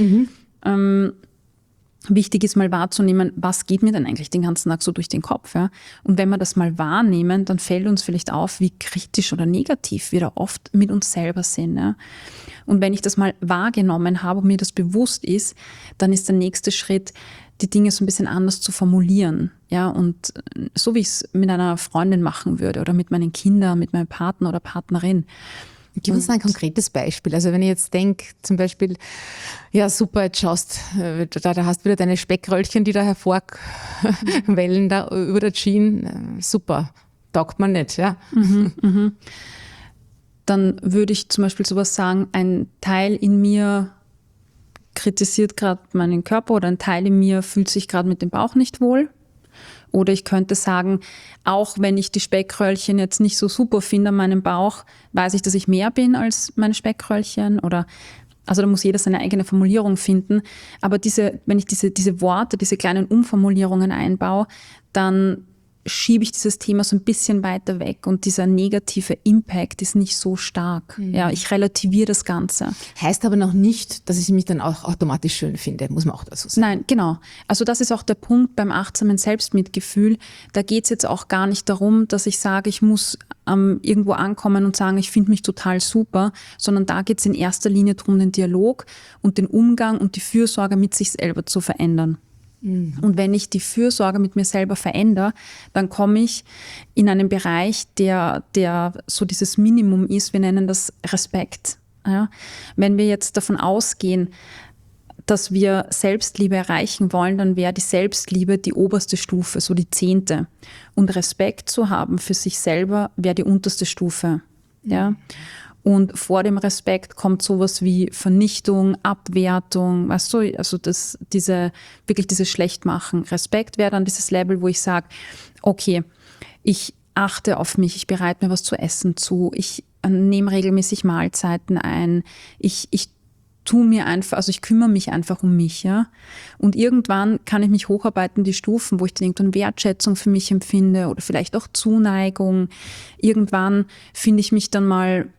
Wichtig ist mal wahrzunehmen, was geht mir denn eigentlich den ganzen Tag so durch den Kopf? Ja? Und wenn wir das mal wahrnehmen, dann fällt uns vielleicht auf, wie kritisch oder negativ wir da oft mit uns selber sind. Ja? Und wenn ich das mal wahrgenommen habe und mir das bewusst ist, dann ist der nächste Schritt, die Dinge so ein bisschen anders zu formulieren. Ja? Und so wie ich es mit einer Freundin machen würde oder mit meinen Kindern, mit meinem Partner oder Partnerin. Gib uns ein konkretes Beispiel. Also wenn ich jetzt denke, zum Beispiel, ja super, jetzt schaust, da hast du wieder deine Speckröllchen, die da hervorwellen da über der Jeans. Super, taugt man nicht, ja. Dann würde ich zum Beispiel sowas sagen, ein Teil in mir kritisiert gerade meinen Körper oder ein Teil in mir fühlt sich gerade mit dem Bauch nicht wohl. Oder ich könnte sagen, auch wenn ich die Speckröllchen jetzt nicht so super finde an meinem Bauch, weiß ich, dass ich mehr bin als meine Speckröllchen. Also da muss jeder seine eigene Formulierung finden. Aber wenn ich diese Worte, diese kleinen Umformulierungen einbaue, dann schiebe ich dieses Thema so ein bisschen weiter weg und dieser negative Impact ist nicht so stark. Ja, ich relativiere das Ganze. Heißt aber noch nicht, dass ich mich dann auch automatisch schön finde, muss man auch dazu sagen. Nein, genau. Also das ist auch der Punkt beim achtsamen Selbstmitgefühl. Da geht es jetzt auch gar nicht darum, dass ich sage, ich muss irgendwo ankommen und sagen, ich finde mich total super, sondern da geht es in erster Linie darum, den Dialog und den Umgang und die Fürsorge mit sich selber zu verändern. Und wenn ich die Fürsorge mit mir selber verändere, dann komme ich in einen Bereich, der so dieses Minimum ist. Wir nennen das Respekt. Ja? Wenn wir jetzt davon ausgehen, dass wir Selbstliebe erreichen wollen, dann wäre die Selbstliebe die oberste Stufe, so die 10. Und Respekt zu haben für sich selber wäre die unterste Stufe. Ja? Und vor dem Respekt kommt sowas wie Vernichtung, Abwertung, weißt du, also dieses Schlechtmachen. Respekt wäre dann dieses Level, wo ich sage, okay, ich achte auf mich, ich bereite mir was zu essen zu, ich nehme regelmäßig Mahlzeiten ein, ich kümmere mich einfach um mich, ja. Und irgendwann kann ich mich hocharbeiten, die Stufen, wo ich dann irgendwann Wertschätzung für mich empfinde oder vielleicht auch Zuneigung. Irgendwann finde ich mich dann mal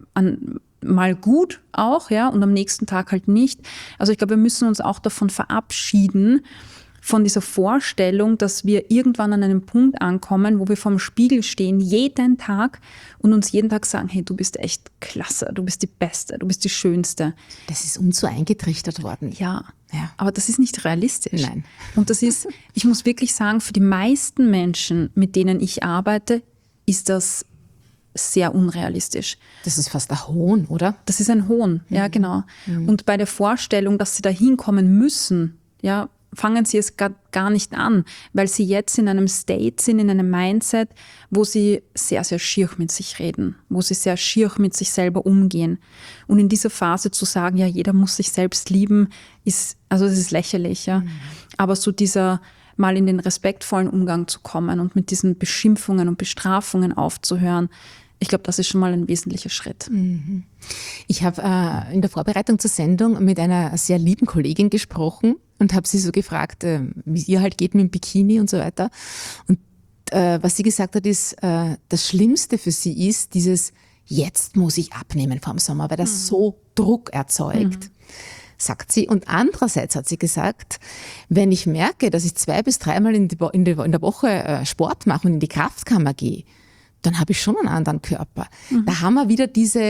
gut auch, ja, und am nächsten Tag halt nicht. Also ich glaube, wir müssen uns auch davon verabschieden, von dieser Vorstellung, dass wir irgendwann an einem Punkt ankommen, wo wir vorm Spiegel stehen, jeden Tag und uns jeden Tag sagen, hey, du bist echt klasse, du bist die Beste, du bist die Schönste. Das ist uns so eingetrichtert worden. Ja, aber das ist nicht realistisch. Nein. Und ich muss wirklich sagen, für die meisten Menschen, mit denen ich arbeite, ist das sehr unrealistisch. Das ist fast ein Hohn, oder? Das ist ein Hohn, ja, genau. Und bei der Vorstellung, dass sie da hinkommen müssen, ja, fangen sie es gar nicht an, weil sie jetzt in einem State sind, in einem Mindset, wo sie sehr, sehr schier mit sich reden, wo sie sehr schier mit sich selber umgehen. Und in dieser Phase zu sagen, ja, jeder muss sich selbst lieben, es ist lächerlich, ja. Aber so dieser mal in den respektvollen Umgang zu kommen und mit diesen Beschimpfungen und Bestrafungen aufzuhören, ich glaube, das ist schon mal ein wesentlicher Schritt. Ich habe in der Vorbereitung zur Sendung mit einer sehr lieben Kollegin gesprochen und habe sie so gefragt, wie es ihr halt geht mit dem Bikini und so weiter. Und was sie gesagt hat, ist, das Schlimmste für sie ist dieses, jetzt muss ich abnehmen vor dem Sommer, weil das so Druck erzeugt. Sagt sie. Und andererseits hat sie gesagt, wenn ich merke, dass ich 2 bis 3 Mal in der Woche Sport mache und in die Kraftkammer gehe, dann habe ich schon einen anderen Körper. Da haben wir wieder diese,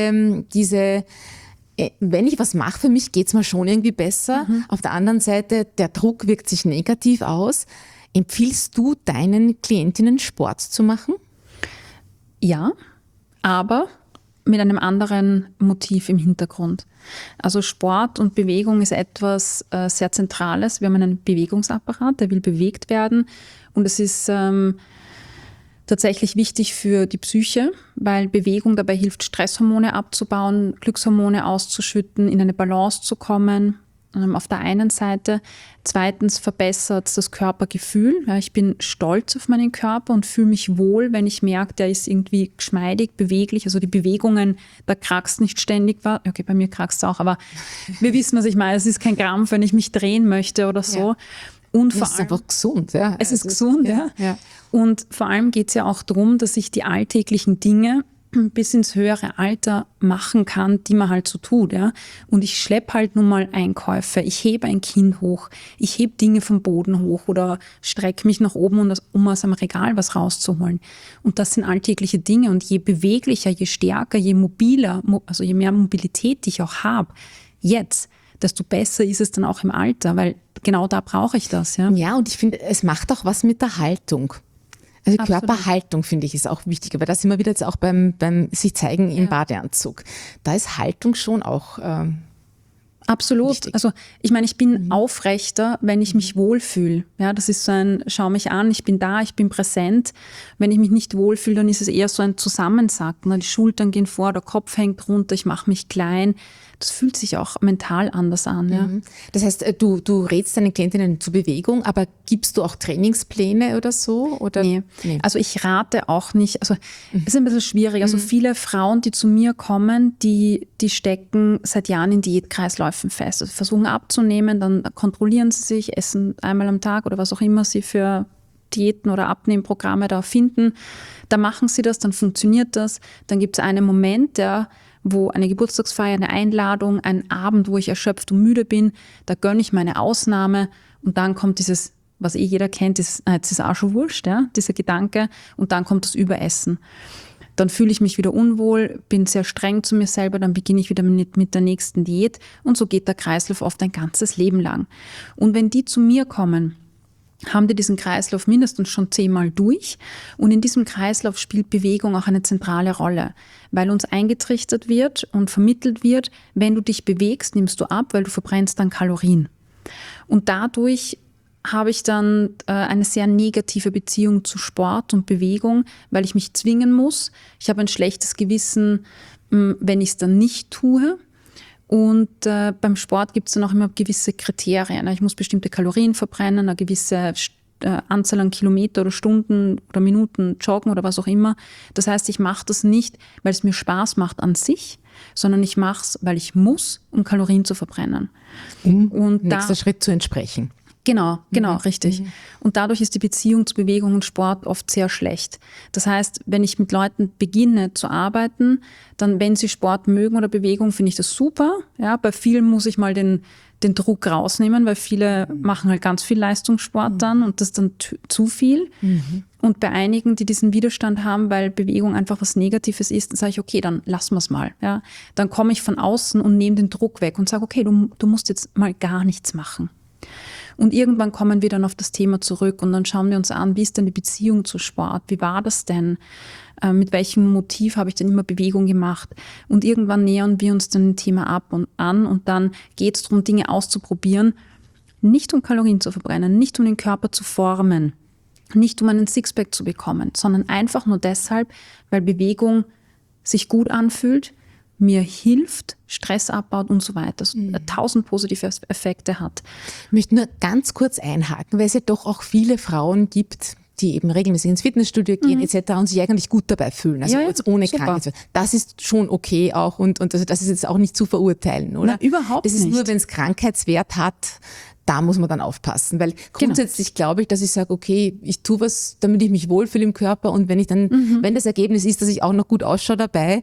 wenn ich was mache für mich, geht es mir schon irgendwie besser. Auf der anderen Seite, der Druck wirkt sich negativ aus. Empfiehlst du deinen Klientinnen Sport zu machen? Ja, aber mit einem anderen Motiv im Hintergrund. Also Sport und Bewegung ist etwas sehr Zentrales. Wir haben einen Bewegungsapparat, der will bewegt werden. Und es ist tatsächlich wichtig für die Psyche, weil Bewegung dabei hilft, Stresshormone abzubauen, Glückshormone auszuschütten, in eine Balance zu kommen. auf der einen Seite. Zweitens verbessert es das Körpergefühl. Ja, ich bin stolz auf meinen Körper und fühle mich wohl, wenn ich merke, der ist irgendwie geschmeidig, beweglich. Also die Bewegungen, da krackst nicht ständig. Okay, bei mir krackst es auch, aber wir wissen, was ich meine. Es ist kein Krampf, wenn ich mich drehen möchte oder so. Ja. Und es ist einfach gesund. Ja. Es ist gesund, ja. Und vor allem geht es ja auch darum, dass ich die alltäglichen Dinge bis ins höhere Alter machen kann, die man halt so tut. Ja? Und ich schleppe halt nun mal Einkäufe, ich hebe ein Kind hoch, ich hebe Dinge vom Boden hoch oder strecke mich nach oben, um aus einem Regal was rauszuholen. Und das sind alltägliche Dinge. Und je beweglicher, je stärker, je mobiler, also je mehr Mobilität ich auch habe, jetzt, desto besser ist es dann auch im Alter, weil genau da brauche ich das. Ja, ja, und ich finde, es macht auch was mit der Haltung. Also Absolut. Körperhaltung, finde ich, ist auch wichtig, aber da sind wir wieder jetzt auch beim sich zeigen im Badeanzug. Da ist Haltung schon auch absolut. wichtig. Also ich meine, ich bin aufrechter, wenn ich mich wohlfühle. Ja, das ist so ein, schau mich an, ich bin da, ich bin präsent. Wenn ich mich nicht wohlfühle, dann ist es eher so ein Zusammensacken. Die Schultern gehen vor, der Kopf hängt runter, ich mache mich klein. Das fühlt sich auch mental anders an. Ja. Das heißt, du rätst deinen Klientinnen zur Bewegung, aber gibst du auch Trainingspläne oder so? Oder? Nee. Also ich rate auch nicht, also es ist ein bisschen schwierig. Also viele Frauen, die zu mir kommen, die stecken seit Jahren in Diätkreisläufen fest. Also versuchen abzunehmen, dann kontrollieren sie sich, essen einmal am Tag oder was auch immer sie für Diäten oder Abnehmprogramme da finden. Da machen sie das, dann funktioniert das. Dann gibt es einen Moment, wo eine Geburtstagsfeier, eine Einladung, ein Abend, wo ich erschöpft und müde bin, da gönne ich meine Ausnahme und dann kommt dieses, was jeder kennt, jetzt ist auch schon wurscht, ja, dieser Gedanke und dann kommt das Überessen. Dann fühle ich mich wieder unwohl, bin sehr streng zu mir selber, dann beginne ich wieder mit der nächsten Diät und so geht der Kreislauf oft ein ganzes Leben lang. Und wenn die zu mir kommen, haben die diesen Kreislauf mindestens schon 10-mal durch. Und in diesem Kreislauf spielt Bewegung auch eine zentrale Rolle, weil uns eingetrichtert wird und vermittelt wird, wenn du dich bewegst, nimmst du ab, weil du verbrennst dann Kalorien. Und dadurch habe ich dann eine sehr negative Beziehung zu Sport und Bewegung, weil ich mich zwingen muss. Ich habe ein schlechtes Gewissen, wenn ich es dann nicht tue. Und beim Sport gibt es dann auch immer gewisse Kriterien. Ich muss bestimmte Kalorien verbrennen, eine gewisse Anzahl an Kilometer oder Stunden oder Minuten joggen oder was auch immer. Das heißt, ich mache das nicht, weil es mir Spaß macht an sich, sondern ich mache es, weil ich muss, um Kalorien zu verbrennen. Und nächster Schritt zu entsprechen. Genau, richtig. Und dadurch ist die Beziehung zu Bewegung und Sport oft sehr schlecht. Das heißt, wenn ich mit Leuten beginne zu arbeiten, dann, wenn sie Sport mögen oder Bewegung, finde ich das super. Ja, bei vielen muss ich mal den Druck rausnehmen, weil viele machen halt ganz viel Leistungssport dann und das ist dann zu viel. Und bei einigen, die diesen Widerstand haben, weil Bewegung einfach was Negatives ist, dann sage ich, okay, dann lassen wir es mal. Ja, dann komme ich von außen und nehme den Druck weg und sage, okay, du musst jetzt mal gar nichts machen. Und irgendwann kommen wir dann auf das Thema zurück und dann schauen wir uns an, wie ist denn die Beziehung zu Sport? Wie war das denn? Mit welchem Motiv habe ich denn immer Bewegung gemacht? Und irgendwann nähern wir uns dann ein Thema an und dann geht es darum, Dinge auszuprobieren, nicht um Kalorien zu verbrennen, nicht um den Körper zu formen, nicht um einen Sixpack zu bekommen, sondern einfach nur deshalb, weil Bewegung sich gut anfühlt, mir hilft, Stress abbaut und so weiter. 1000 positive Effekte hat. Ich möchte nur ganz kurz einhaken, weil es ja doch auch viele Frauen gibt, die eben regelmäßig ins Fitnessstudio gehen etc. und sich eigentlich gut dabei fühlen, also jetzt ohne Krankheit. Das ist schon okay auch und also das ist jetzt auch nicht zu verurteilen, oder? Na, überhaupt nicht. Das ist nur, wenn es Krankheitswert hat, da muss man dann aufpassen, weil grundsätzlich glaube ich, dass ich sage, okay, ich tue was, damit ich mich wohlfühle im Körper und wenn ich dann, wenn das Ergebnis ist, dass ich auch noch gut ausschaue dabei,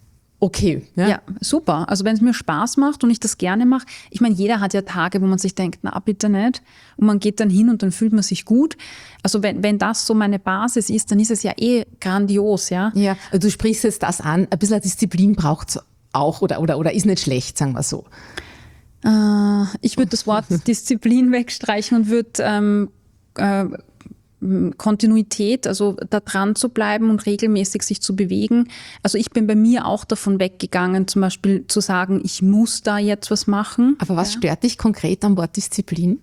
okay. Ja, super. Also wenn es mir Spaß macht und ich das gerne mache, ich meine, jeder hat ja Tage, wo man sich denkt, na bitte nicht. Und man geht dann hin und dann fühlt man sich gut. Also wenn das so meine Basis ist, dann ist es ja grandios, ja. Ja, also du sprichst jetzt das an, ein bisschen Disziplin braucht es auch oder ist nicht schlecht, sagen wir so. Ich würde das Wort Disziplin wegstreichen und würde Kontinuität, also da dran zu bleiben und regelmäßig sich zu bewegen. Also ich bin bei mir auch davon weggegangen, zum Beispiel zu sagen, ich muss da jetzt was machen. Aber was stört dich konkret am Wort Disziplin?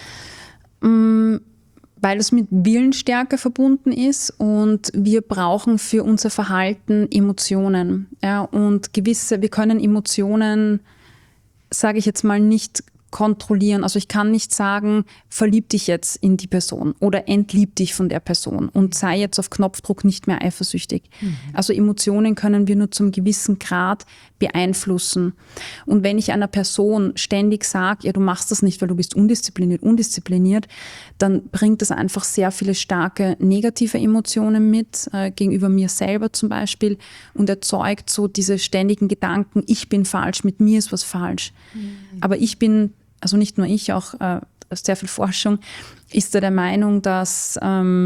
Weil es mit Willensstärke verbunden ist und wir brauchen für unser Verhalten Emotionen. Ja, und wir können Emotionen, sage ich jetzt mal, nicht kontrollieren. Also ich kann nicht sagen, verlieb dich jetzt in die Person oder entlieb dich von der Person und sei jetzt auf Knopfdruck nicht mehr eifersüchtig. Also Emotionen können wir nur zum gewissen Grad beeinflussen. Und wenn ich einer Person ständig sage, ja, du machst das nicht, weil du bist undiszipliniert, dann bringt das einfach sehr viele starke negative Emotionen mit, gegenüber mir selber zum Beispiel, und erzeugt so diese ständigen Gedanken, ich bin falsch, mit mir ist was falsch. Aber ich bin, also nicht nur ich, auch sehr viel Forschung ist da der Meinung, dass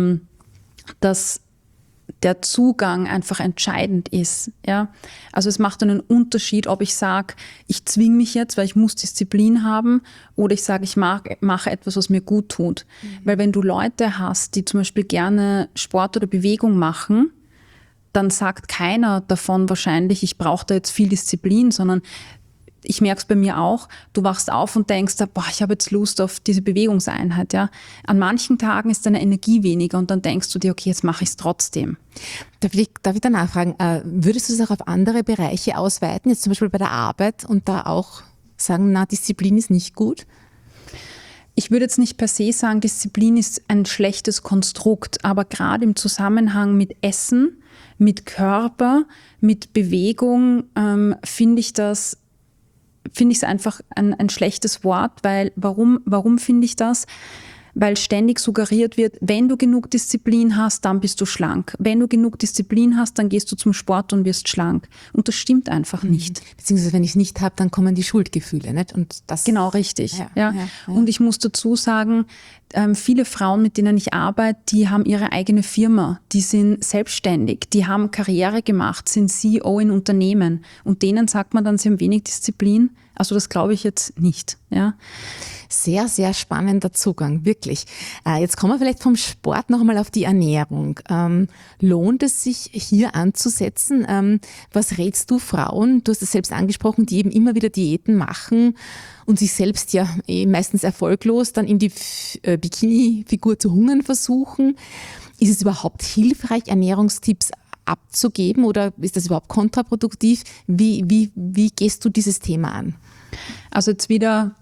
der Zugang einfach entscheidend ist. Ja? Also es macht einen Unterschied, ob ich sage, ich zwinge mich jetzt, weil ich muss Disziplin haben, oder ich sage, ich mache etwas, was mir gut tut. Weil wenn du Leute hast, die zum Beispiel gerne Sport oder Bewegung machen, dann sagt keiner davon wahrscheinlich, ich brauche da jetzt viel Disziplin, sondern ich merke es bei mir auch, du wachst auf und denkst, boah, ich habe jetzt Lust auf diese Bewegungseinheit. Ja. An manchen Tagen ist deine Energie weniger und dann denkst du dir, okay, jetzt mache ich es trotzdem. Darf ich da nachfragen, würdest du das auch auf andere Bereiche ausweiten, jetzt zum Beispiel bei der Arbeit, und da auch sagen, na, Disziplin ist nicht gut? Ich würde jetzt nicht per se sagen, Disziplin ist ein schlechtes Konstrukt, aber gerade im Zusammenhang mit Essen, mit Körper, mit Bewegung finde ich es einfach ein schlechtes Wort, weil warum finde ich das? Weil ständig suggeriert wird, wenn du genug Disziplin hast, dann bist du schlank. Wenn du genug Disziplin hast, dann gehst du zum Sport und wirst schlank. Und das stimmt einfach nicht. Beziehungsweise wenn ich es nicht habe, dann kommen die Schuldgefühle, nicht? Und das genau, richtig. Ja. Ja. Und ich muss dazu sagen, viele Frauen, mit denen ich arbeite, die haben ihre eigene Firma, die sind selbstständig, die haben Karriere gemacht, sind CEO in Unternehmen. Und denen sagt man dann, sie haben wenig Disziplin. Also das glaube ich jetzt nicht. Ja. Sehr, sehr spannender Zugang, wirklich. Jetzt kommen wir vielleicht vom Sport noch einmal auf die Ernährung. Lohnt es sich, hier anzusetzen? Was rätst du Frauen, du hast es selbst angesprochen, die eben immer wieder Diäten machen und sich selbst ja meistens erfolglos dann in die Bikini-Figur zu hungern versuchen? Ist es überhaupt hilfreich, Ernährungstipps abzugeben, oder ist das überhaupt kontraproduktiv? Wie gehst du dieses Thema an? Also jetzt wieder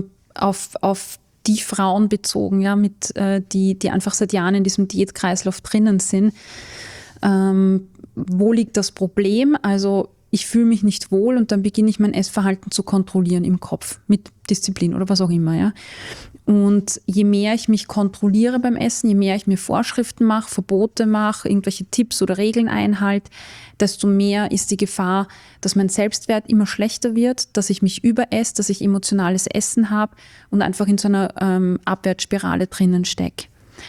auf die Frauen bezogen, ja, die einfach seit Jahren in diesem Diätkreislauf drinnen sind. Wo liegt das Problem? Also ich fühle mich nicht wohl und dann beginne ich mein Essverhalten zu kontrollieren im Kopf mit Disziplin oder was auch immer. Ja. Und je mehr ich mich kontrolliere beim Essen, je mehr ich mir Vorschriften mache, Verbote mache, irgendwelche Tipps oder Regeln einhalte, desto mehr ist die Gefahr, dass mein Selbstwert immer schlechter wird, dass ich mich überesse, dass ich emotionales Essen habe und einfach in so einer Abwärtsspirale drinnen stecke.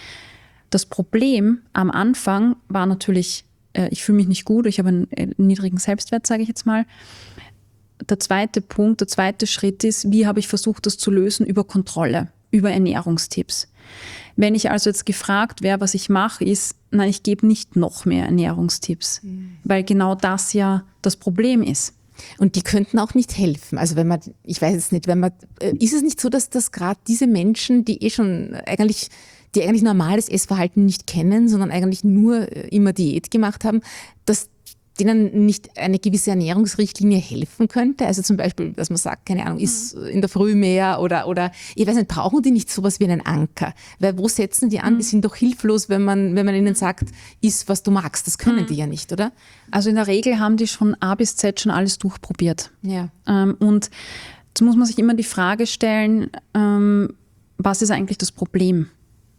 Das Problem am Anfang war natürlich, ich fühle mich nicht gut, ich habe einen niedrigen Selbstwert, sage ich jetzt mal. Der zweite Punkt, der zweite Schritt ist, wie habe ich versucht, das zu lösen? Über Kontrolle, über Ernährungstipps. Wenn ich also jetzt gefragt wäre, was ich mache, ist, nein, ich gebe nicht noch mehr Ernährungstipps, weil genau das ja das Problem ist. Und die könnten auch nicht helfen. Also wenn man, ich weiß es nicht, ist es nicht so, dass das gerade diese Menschen, die eigentlich normales Essverhalten nicht kennen, sondern eigentlich nur immer Diät gemacht haben, dass denen nicht eine gewisse Ernährungsrichtlinie helfen könnte? Also zum Beispiel, dass man sagt, keine Ahnung, isst in der Früh mehr oder ich weiß nicht, brauchen die nicht sowas wie einen Anker? Weil wo setzen die an? Die sind doch hilflos, wenn man ihnen sagt, iss, was du magst. Das können die ja nicht, oder? Also in der Regel haben die schon A bis Z schon alles durchprobiert. Ja. Und jetzt muss man sich immer die Frage stellen, was ist eigentlich das Problem?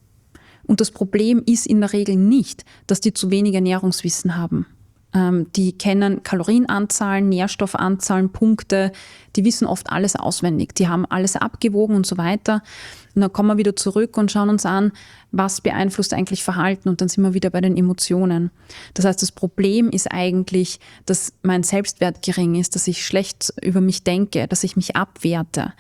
Und das Problem ist in der Regel nicht, dass die zu wenig Ernährungswissen haben. Die kennen Kalorienanzahlen, Nährstoffanzahlen, Punkte, die wissen oft alles auswendig, die haben alles abgewogen und so weiter. Und dann kommen wir wieder zurück und schauen uns an, was beeinflusst eigentlich Verhalten, und dann sind wir wieder bei den Emotionen. Das heißt, das Problem ist eigentlich, dass mein Selbstwert gering ist, dass ich schlecht über mich denke, dass ich mich abwerte.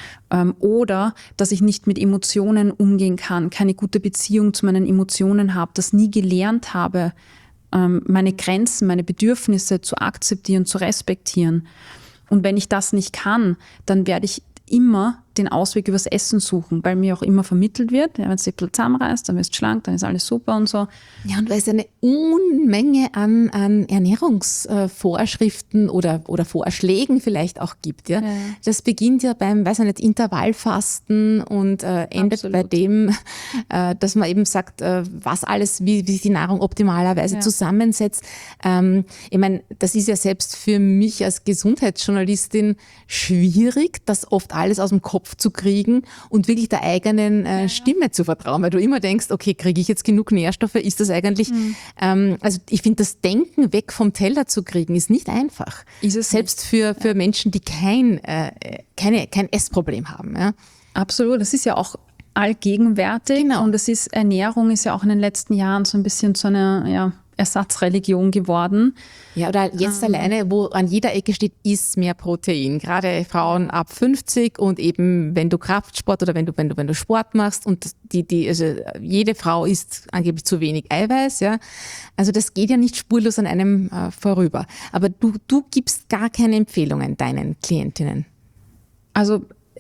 Oder dass ich nicht mit Emotionen umgehen kann, keine gute Beziehung zu meinen Emotionen habe, das nie gelernt habe, meine Grenzen, meine Bedürfnisse zu akzeptieren, zu respektieren. Und wenn ich das nicht kann, dann werde ich immer den Ausweg übers Essen suchen, weil mir auch immer vermittelt wird, wenn du dich ein bisschen zusammenreißt, dann wirst du schlank, dann ist alles super und so. Ja, und weil es eine Unmenge an Ernährungsvorschriften oder Vorschlägen vielleicht auch gibt. Ja? Das beginnt ja beim, Intervallfasten und endet bei dem, dass man eben sagt, was alles, wie sich die Nahrung optimalerweise zusammensetzt. Ich meine, das ist ja selbst für mich als Gesundheitsjournalistin schwierig, das oft alles aus dem Kopf zu kriegen und wirklich der eigenen Stimme zu vertrauen, weil du immer denkst, okay, kriege ich jetzt genug Nährstoffe? Ist das eigentlich, also ich finde, das Denken weg vom Teller zu kriegen, ist nicht einfach. Ist es selbst für Menschen, die kein Essproblem haben. Ja. Absolut, das ist ja auch allgegenwärtig. Genau. Und Ernährung ist ja auch in den letzten Jahren so ein bisschen so eine Ersatzreligion geworden. Ja, oder jetzt alleine, wo an jeder Ecke steht, iss mehr Protein. Gerade Frauen ab 50 und eben, wenn du Kraftsport oder wenn du Sport machst und also jede Frau isst angeblich zu wenig Eiweiß, ja. Also das geht ja nicht spurlos an einem vorüber. Aber du gibst gar keine Empfehlungen deinen Klientinnen. Also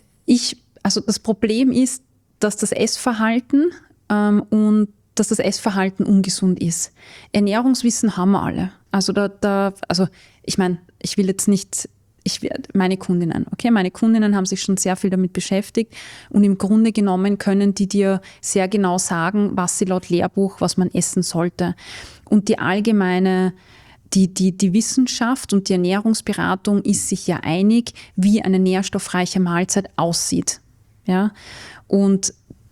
das Problem ist, dass das Essverhalten und dass das Essverhalten ungesund ist. Ernährungswissen haben wir alle. Also ich meine, ich will jetzt nicht, meine Kundinnen haben sich schon sehr viel damit beschäftigt und im Grunde genommen können die dir sehr genau sagen, was sie laut Lehrbuch, was man essen sollte. Und die allgemeine Die Wissenschaft und die Ernährungsberatung ist sich ja einig, wie eine nährstoffreiche Mahlzeit aussieht. Ja? Und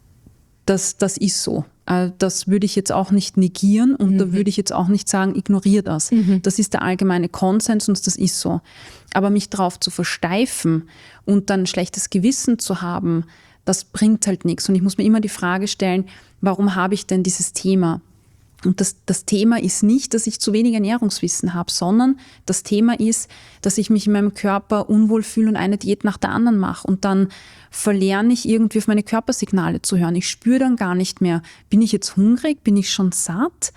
das ist so. Das würde ich jetzt auch nicht negieren und da würde ich jetzt auch nicht sagen, ignoriere das. Das ist der allgemeine Konsens und das ist so. Aber mich darauf zu versteifen und dann ein schlechtes Gewissen zu haben, das bringt halt nichts. Und ich muss mir immer die Frage stellen, warum habe ich denn dieses Thema? Und das Thema ist nicht, dass ich zu wenig Ernährungswissen habe, sondern das Thema ist, dass ich mich in meinem Körper unwohl fühle und eine Diät nach der anderen mache. Und dann verlerne ich irgendwie auf meine Körpersignale zu hören. Ich spüre dann gar nicht mehr, bin ich jetzt hungrig, bin ich schon satt?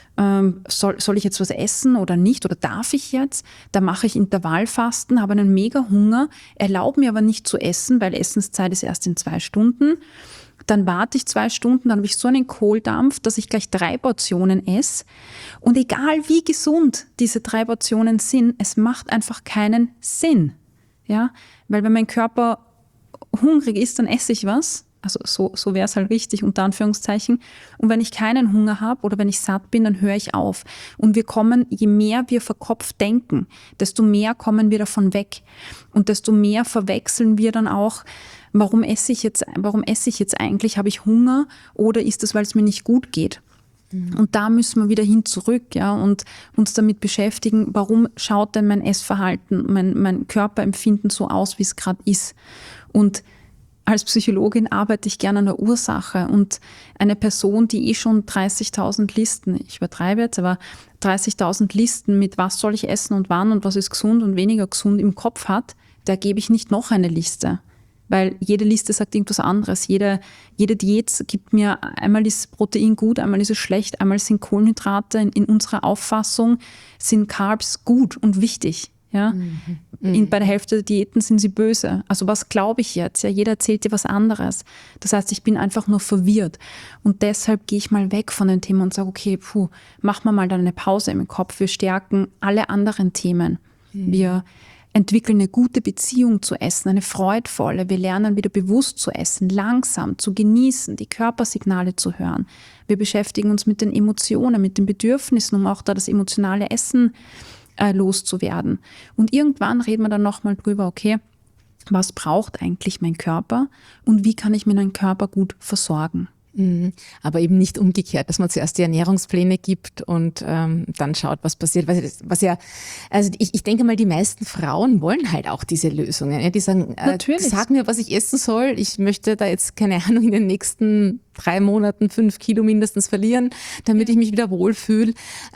Soll ich jetzt was essen oder nicht? Oder darf ich jetzt? Da mache ich Intervallfasten, habe einen mega Hunger, erlaube mir aber nicht zu essen, weil Essenszeit ist erst in 2 Stunden. Dann warte ich 2 Stunden, dann habe ich so einen Kohldampf, dass ich gleich 3 Portionen esse. Und egal wie gesund diese 3 Portionen sind, es macht einfach keinen Sinn. Ja? Weil wenn mein Körper hungrig ist, dann esse ich was. Also so wäre es halt richtig, unter Anführungszeichen. Und wenn ich keinen Hunger habe oder wenn ich satt bin, dann höre ich auf. Und je mehr wir verkopft denken, desto mehr kommen wir davon weg. Und desto mehr verwechseln wir dann auch, warum esse ich jetzt eigentlich? Habe ich Hunger oder ist das, weil es mir nicht gut geht? Und da müssen wir wieder hin zurück, ja, und uns damit beschäftigen, warum schaut denn mein Essverhalten, mein Körperempfinden so aus, wie es gerade ist? Und als Psychologin arbeite ich gerne an der Ursache und eine Person, die schon 30.000 Listen, ich übertreibe jetzt, aber 30.000 Listen mit was soll ich essen und wann und was ist gesund und weniger gesund im Kopf hat, der gebe ich nicht noch eine Liste. Weil jede Liste sagt irgendwas anderes. Jede Diät gibt mir, einmal ist Protein gut, einmal ist es schlecht, einmal sind Kohlenhydrate in unserer Auffassung, sind Carbs gut und wichtig. Ja? Bei der Hälfte der Diäten sind sie böse. Also was glaube ich jetzt? Ja, jeder erzählt dir was anderes. Das heißt, ich bin einfach nur verwirrt. Und deshalb gehe ich mal weg von dem Thema und sage, okay, machen wir mal dann eine Pause im Kopf. Wir stärken alle anderen Themen. Wir entwickeln eine gute Beziehung zu Essen, eine freudvolle. Wir lernen wieder bewusst zu essen, langsam zu genießen, die Körpersignale zu hören. Wir beschäftigen uns mit den Emotionen, mit den Bedürfnissen, um auch da das emotionale Essen loszuwerden. Und irgendwann reden wir dann nochmal drüber, okay, was braucht eigentlich mein Körper und wie kann ich meinen Körper gut versorgen? Aber eben nicht umgekehrt, dass man zuerst die Ernährungspläne gibt und dann schaut, was passiert. Also ich denke mal, die meisten Frauen wollen halt auch diese Lösungen. Ja? Die sagen, sag mir, was ich essen soll. Ich möchte da jetzt, keine Ahnung, in den nächsten 3 Monaten 5 Kilo mindestens verlieren, damit ich mich wieder wohlfühle.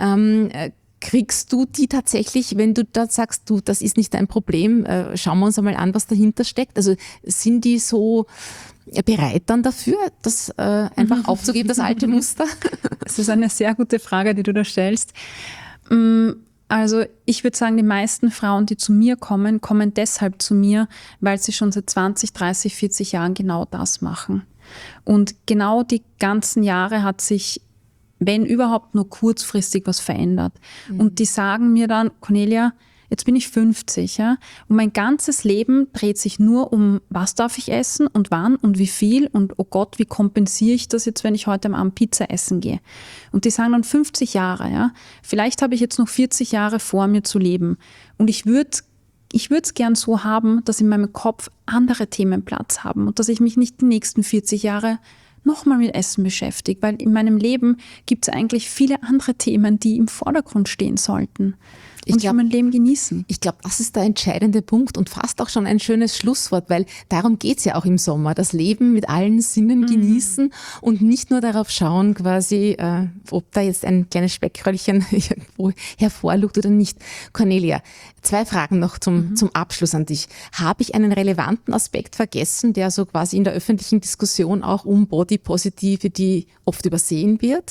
Kriegst du die tatsächlich, wenn du da sagst, das ist nicht dein Problem, schauen wir uns einmal an, was dahinter steckt? Also sind die so bereit dann dafür, das einfach aufzugeben, das alte Muster? Das ist eine sehr gute Frage, die du da stellst. Also ich würde sagen, die meisten Frauen, die zu mir kommen, kommen deshalb zu mir, weil sie schon seit 20, 30, 40 Jahren genau das machen. Und genau die ganzen Jahre hat sich, wenn überhaupt, nur kurzfristig was verändert. Und die sagen mir dann, Cornelia, jetzt bin ich 50, ja, und mein ganzes Leben dreht sich nur um, was darf ich essen und wann und wie viel und oh Gott, wie kompensiere ich das jetzt, wenn ich heute am Abend Pizza essen gehe? Und die sagen dann 50 Jahre, ja, vielleicht habe ich jetzt noch 40 Jahre vor mir zu leben und ich würde es gern so haben, dass in meinem Kopf andere Themen Platz haben und dass ich mich nicht die nächsten 40 Jahre nochmal mit Essen beschäftige, weil in meinem Leben gibt es eigentlich viele andere Themen, die im Vordergrund stehen sollten. Und ich mein Leben genießen. Ich glaube, das ist der entscheidende Punkt und fast auch schon ein schönes Schlusswort, weil darum geht es ja auch im Sommer. Das Leben mit allen Sinnen genießen und nicht nur darauf schauen, quasi, ob da jetzt ein kleines Speckröllchen irgendwo hervorlugt oder nicht. Cornelia, 2 Fragen noch zum Abschluss an dich. Habe ich einen relevanten Aspekt vergessen, der so quasi in der öffentlichen Diskussion auch um Body Positivity oft übersehen wird?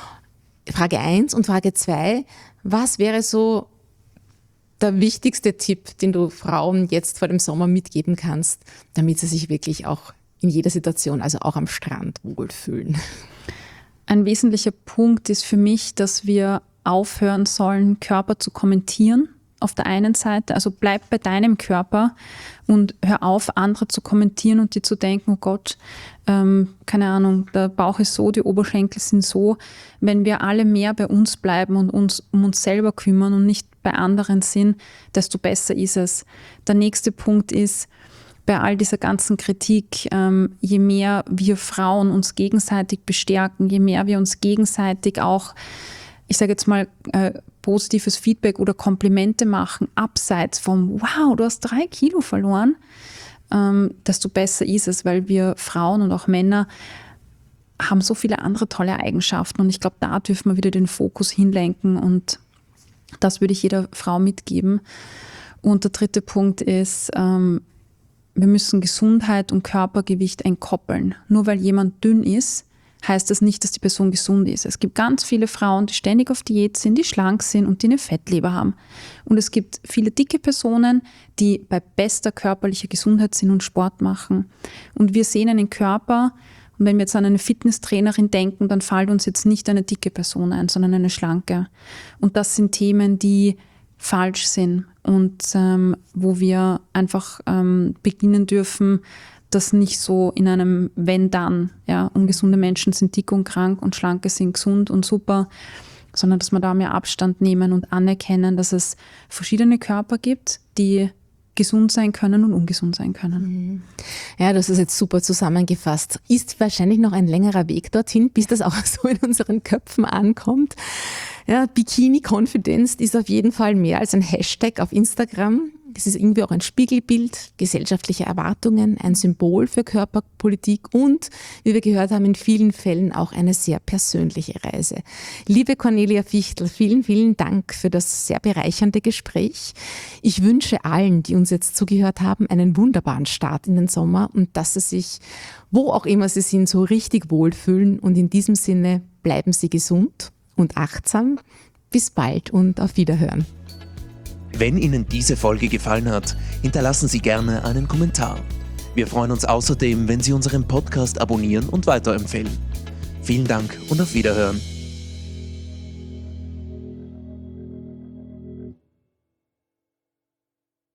Frage 1 und Frage 2, was wäre so der wichtigste Tipp, den du Frauen jetzt vor dem Sommer mitgeben kannst, damit sie sich wirklich auch in jeder Situation, also auch am Strand, wohlfühlen? Ein wesentlicher Punkt ist für mich, dass wir aufhören sollen, Körper zu kommentieren. Auf der einen Seite, also bleib bei deinem Körper und hör auf, andere zu kommentieren und dir zu denken, oh Gott, keine Ahnung, der Bauch ist so, die Oberschenkel sind so. Wenn wir alle mehr bei uns bleiben und uns um uns selber kümmern und nicht bei anderen sind, desto besser ist es. Der nächste Punkt ist, bei all dieser ganzen Kritik, je mehr wir Frauen uns gegenseitig bestärken, je mehr wir uns gegenseitig auch, ich sage jetzt mal, positives Feedback oder Komplimente machen, abseits vom wow, du hast 3 Kilo verloren, desto besser ist es, weil wir Frauen und auch Männer haben so viele andere tolle Eigenschaften und ich glaube, da dürfen wir wieder den Fokus hinlenken und das würde ich jeder Frau mitgeben. Und der 3. Punkt ist, wir müssen Gesundheit und Körpergewicht entkoppeln. Nur weil jemand dünn ist, heißt das nicht, dass die Person gesund ist. Es gibt ganz viele Frauen, die ständig auf Diät sind, die schlank sind und die eine Fettleber haben. Und es gibt viele dicke Personen, die bei bester körperlicher Gesundheit sind und Sport machen. Und wir sehen einen Körper, und wenn wir jetzt an eine Fitnesstrainerin denken, dann fällt uns jetzt nicht eine dicke Person ein, sondern eine schlanke. Und das sind Themen, die falsch sind und wo wir einfach beginnen dürfen, das nicht so in einem Wenn-Dann, ja, ungesunde Menschen sind dick und krank und Schlanke sind gesund und super, sondern dass wir da mehr Abstand nehmen und anerkennen, dass es verschiedene Körper gibt, die gesund sein können und ungesund sein können. Ja, das ist jetzt super zusammengefasst. Ist wahrscheinlich noch ein längerer Weg dorthin, bis das auch so in unseren Köpfen ankommt. Ja, Bikini Confidence ist auf jeden Fall mehr als ein Hashtag auf Instagram. Es ist irgendwie auch ein Spiegelbild, gesellschaftliche Erwartungen, ein Symbol für Körperpolitik und, wie wir gehört haben, in vielen Fällen auch eine sehr persönliche Reise. Liebe Cornelia Fichtel, vielen, vielen Dank für das sehr bereichernde Gespräch. Ich wünsche allen, die uns jetzt zugehört haben, einen wunderbaren Start in den Sommer und dass sie sich, wo auch immer sie sind, so richtig wohlfühlen. Und in diesem Sinne bleiben Sie gesund und achtsam. Bis bald und auf Wiederhören. Wenn Ihnen diese Folge gefallen hat, hinterlassen Sie gerne einen Kommentar. Wir freuen uns außerdem, wenn Sie unseren Podcast abonnieren und weiterempfehlen. Vielen Dank und auf Wiederhören.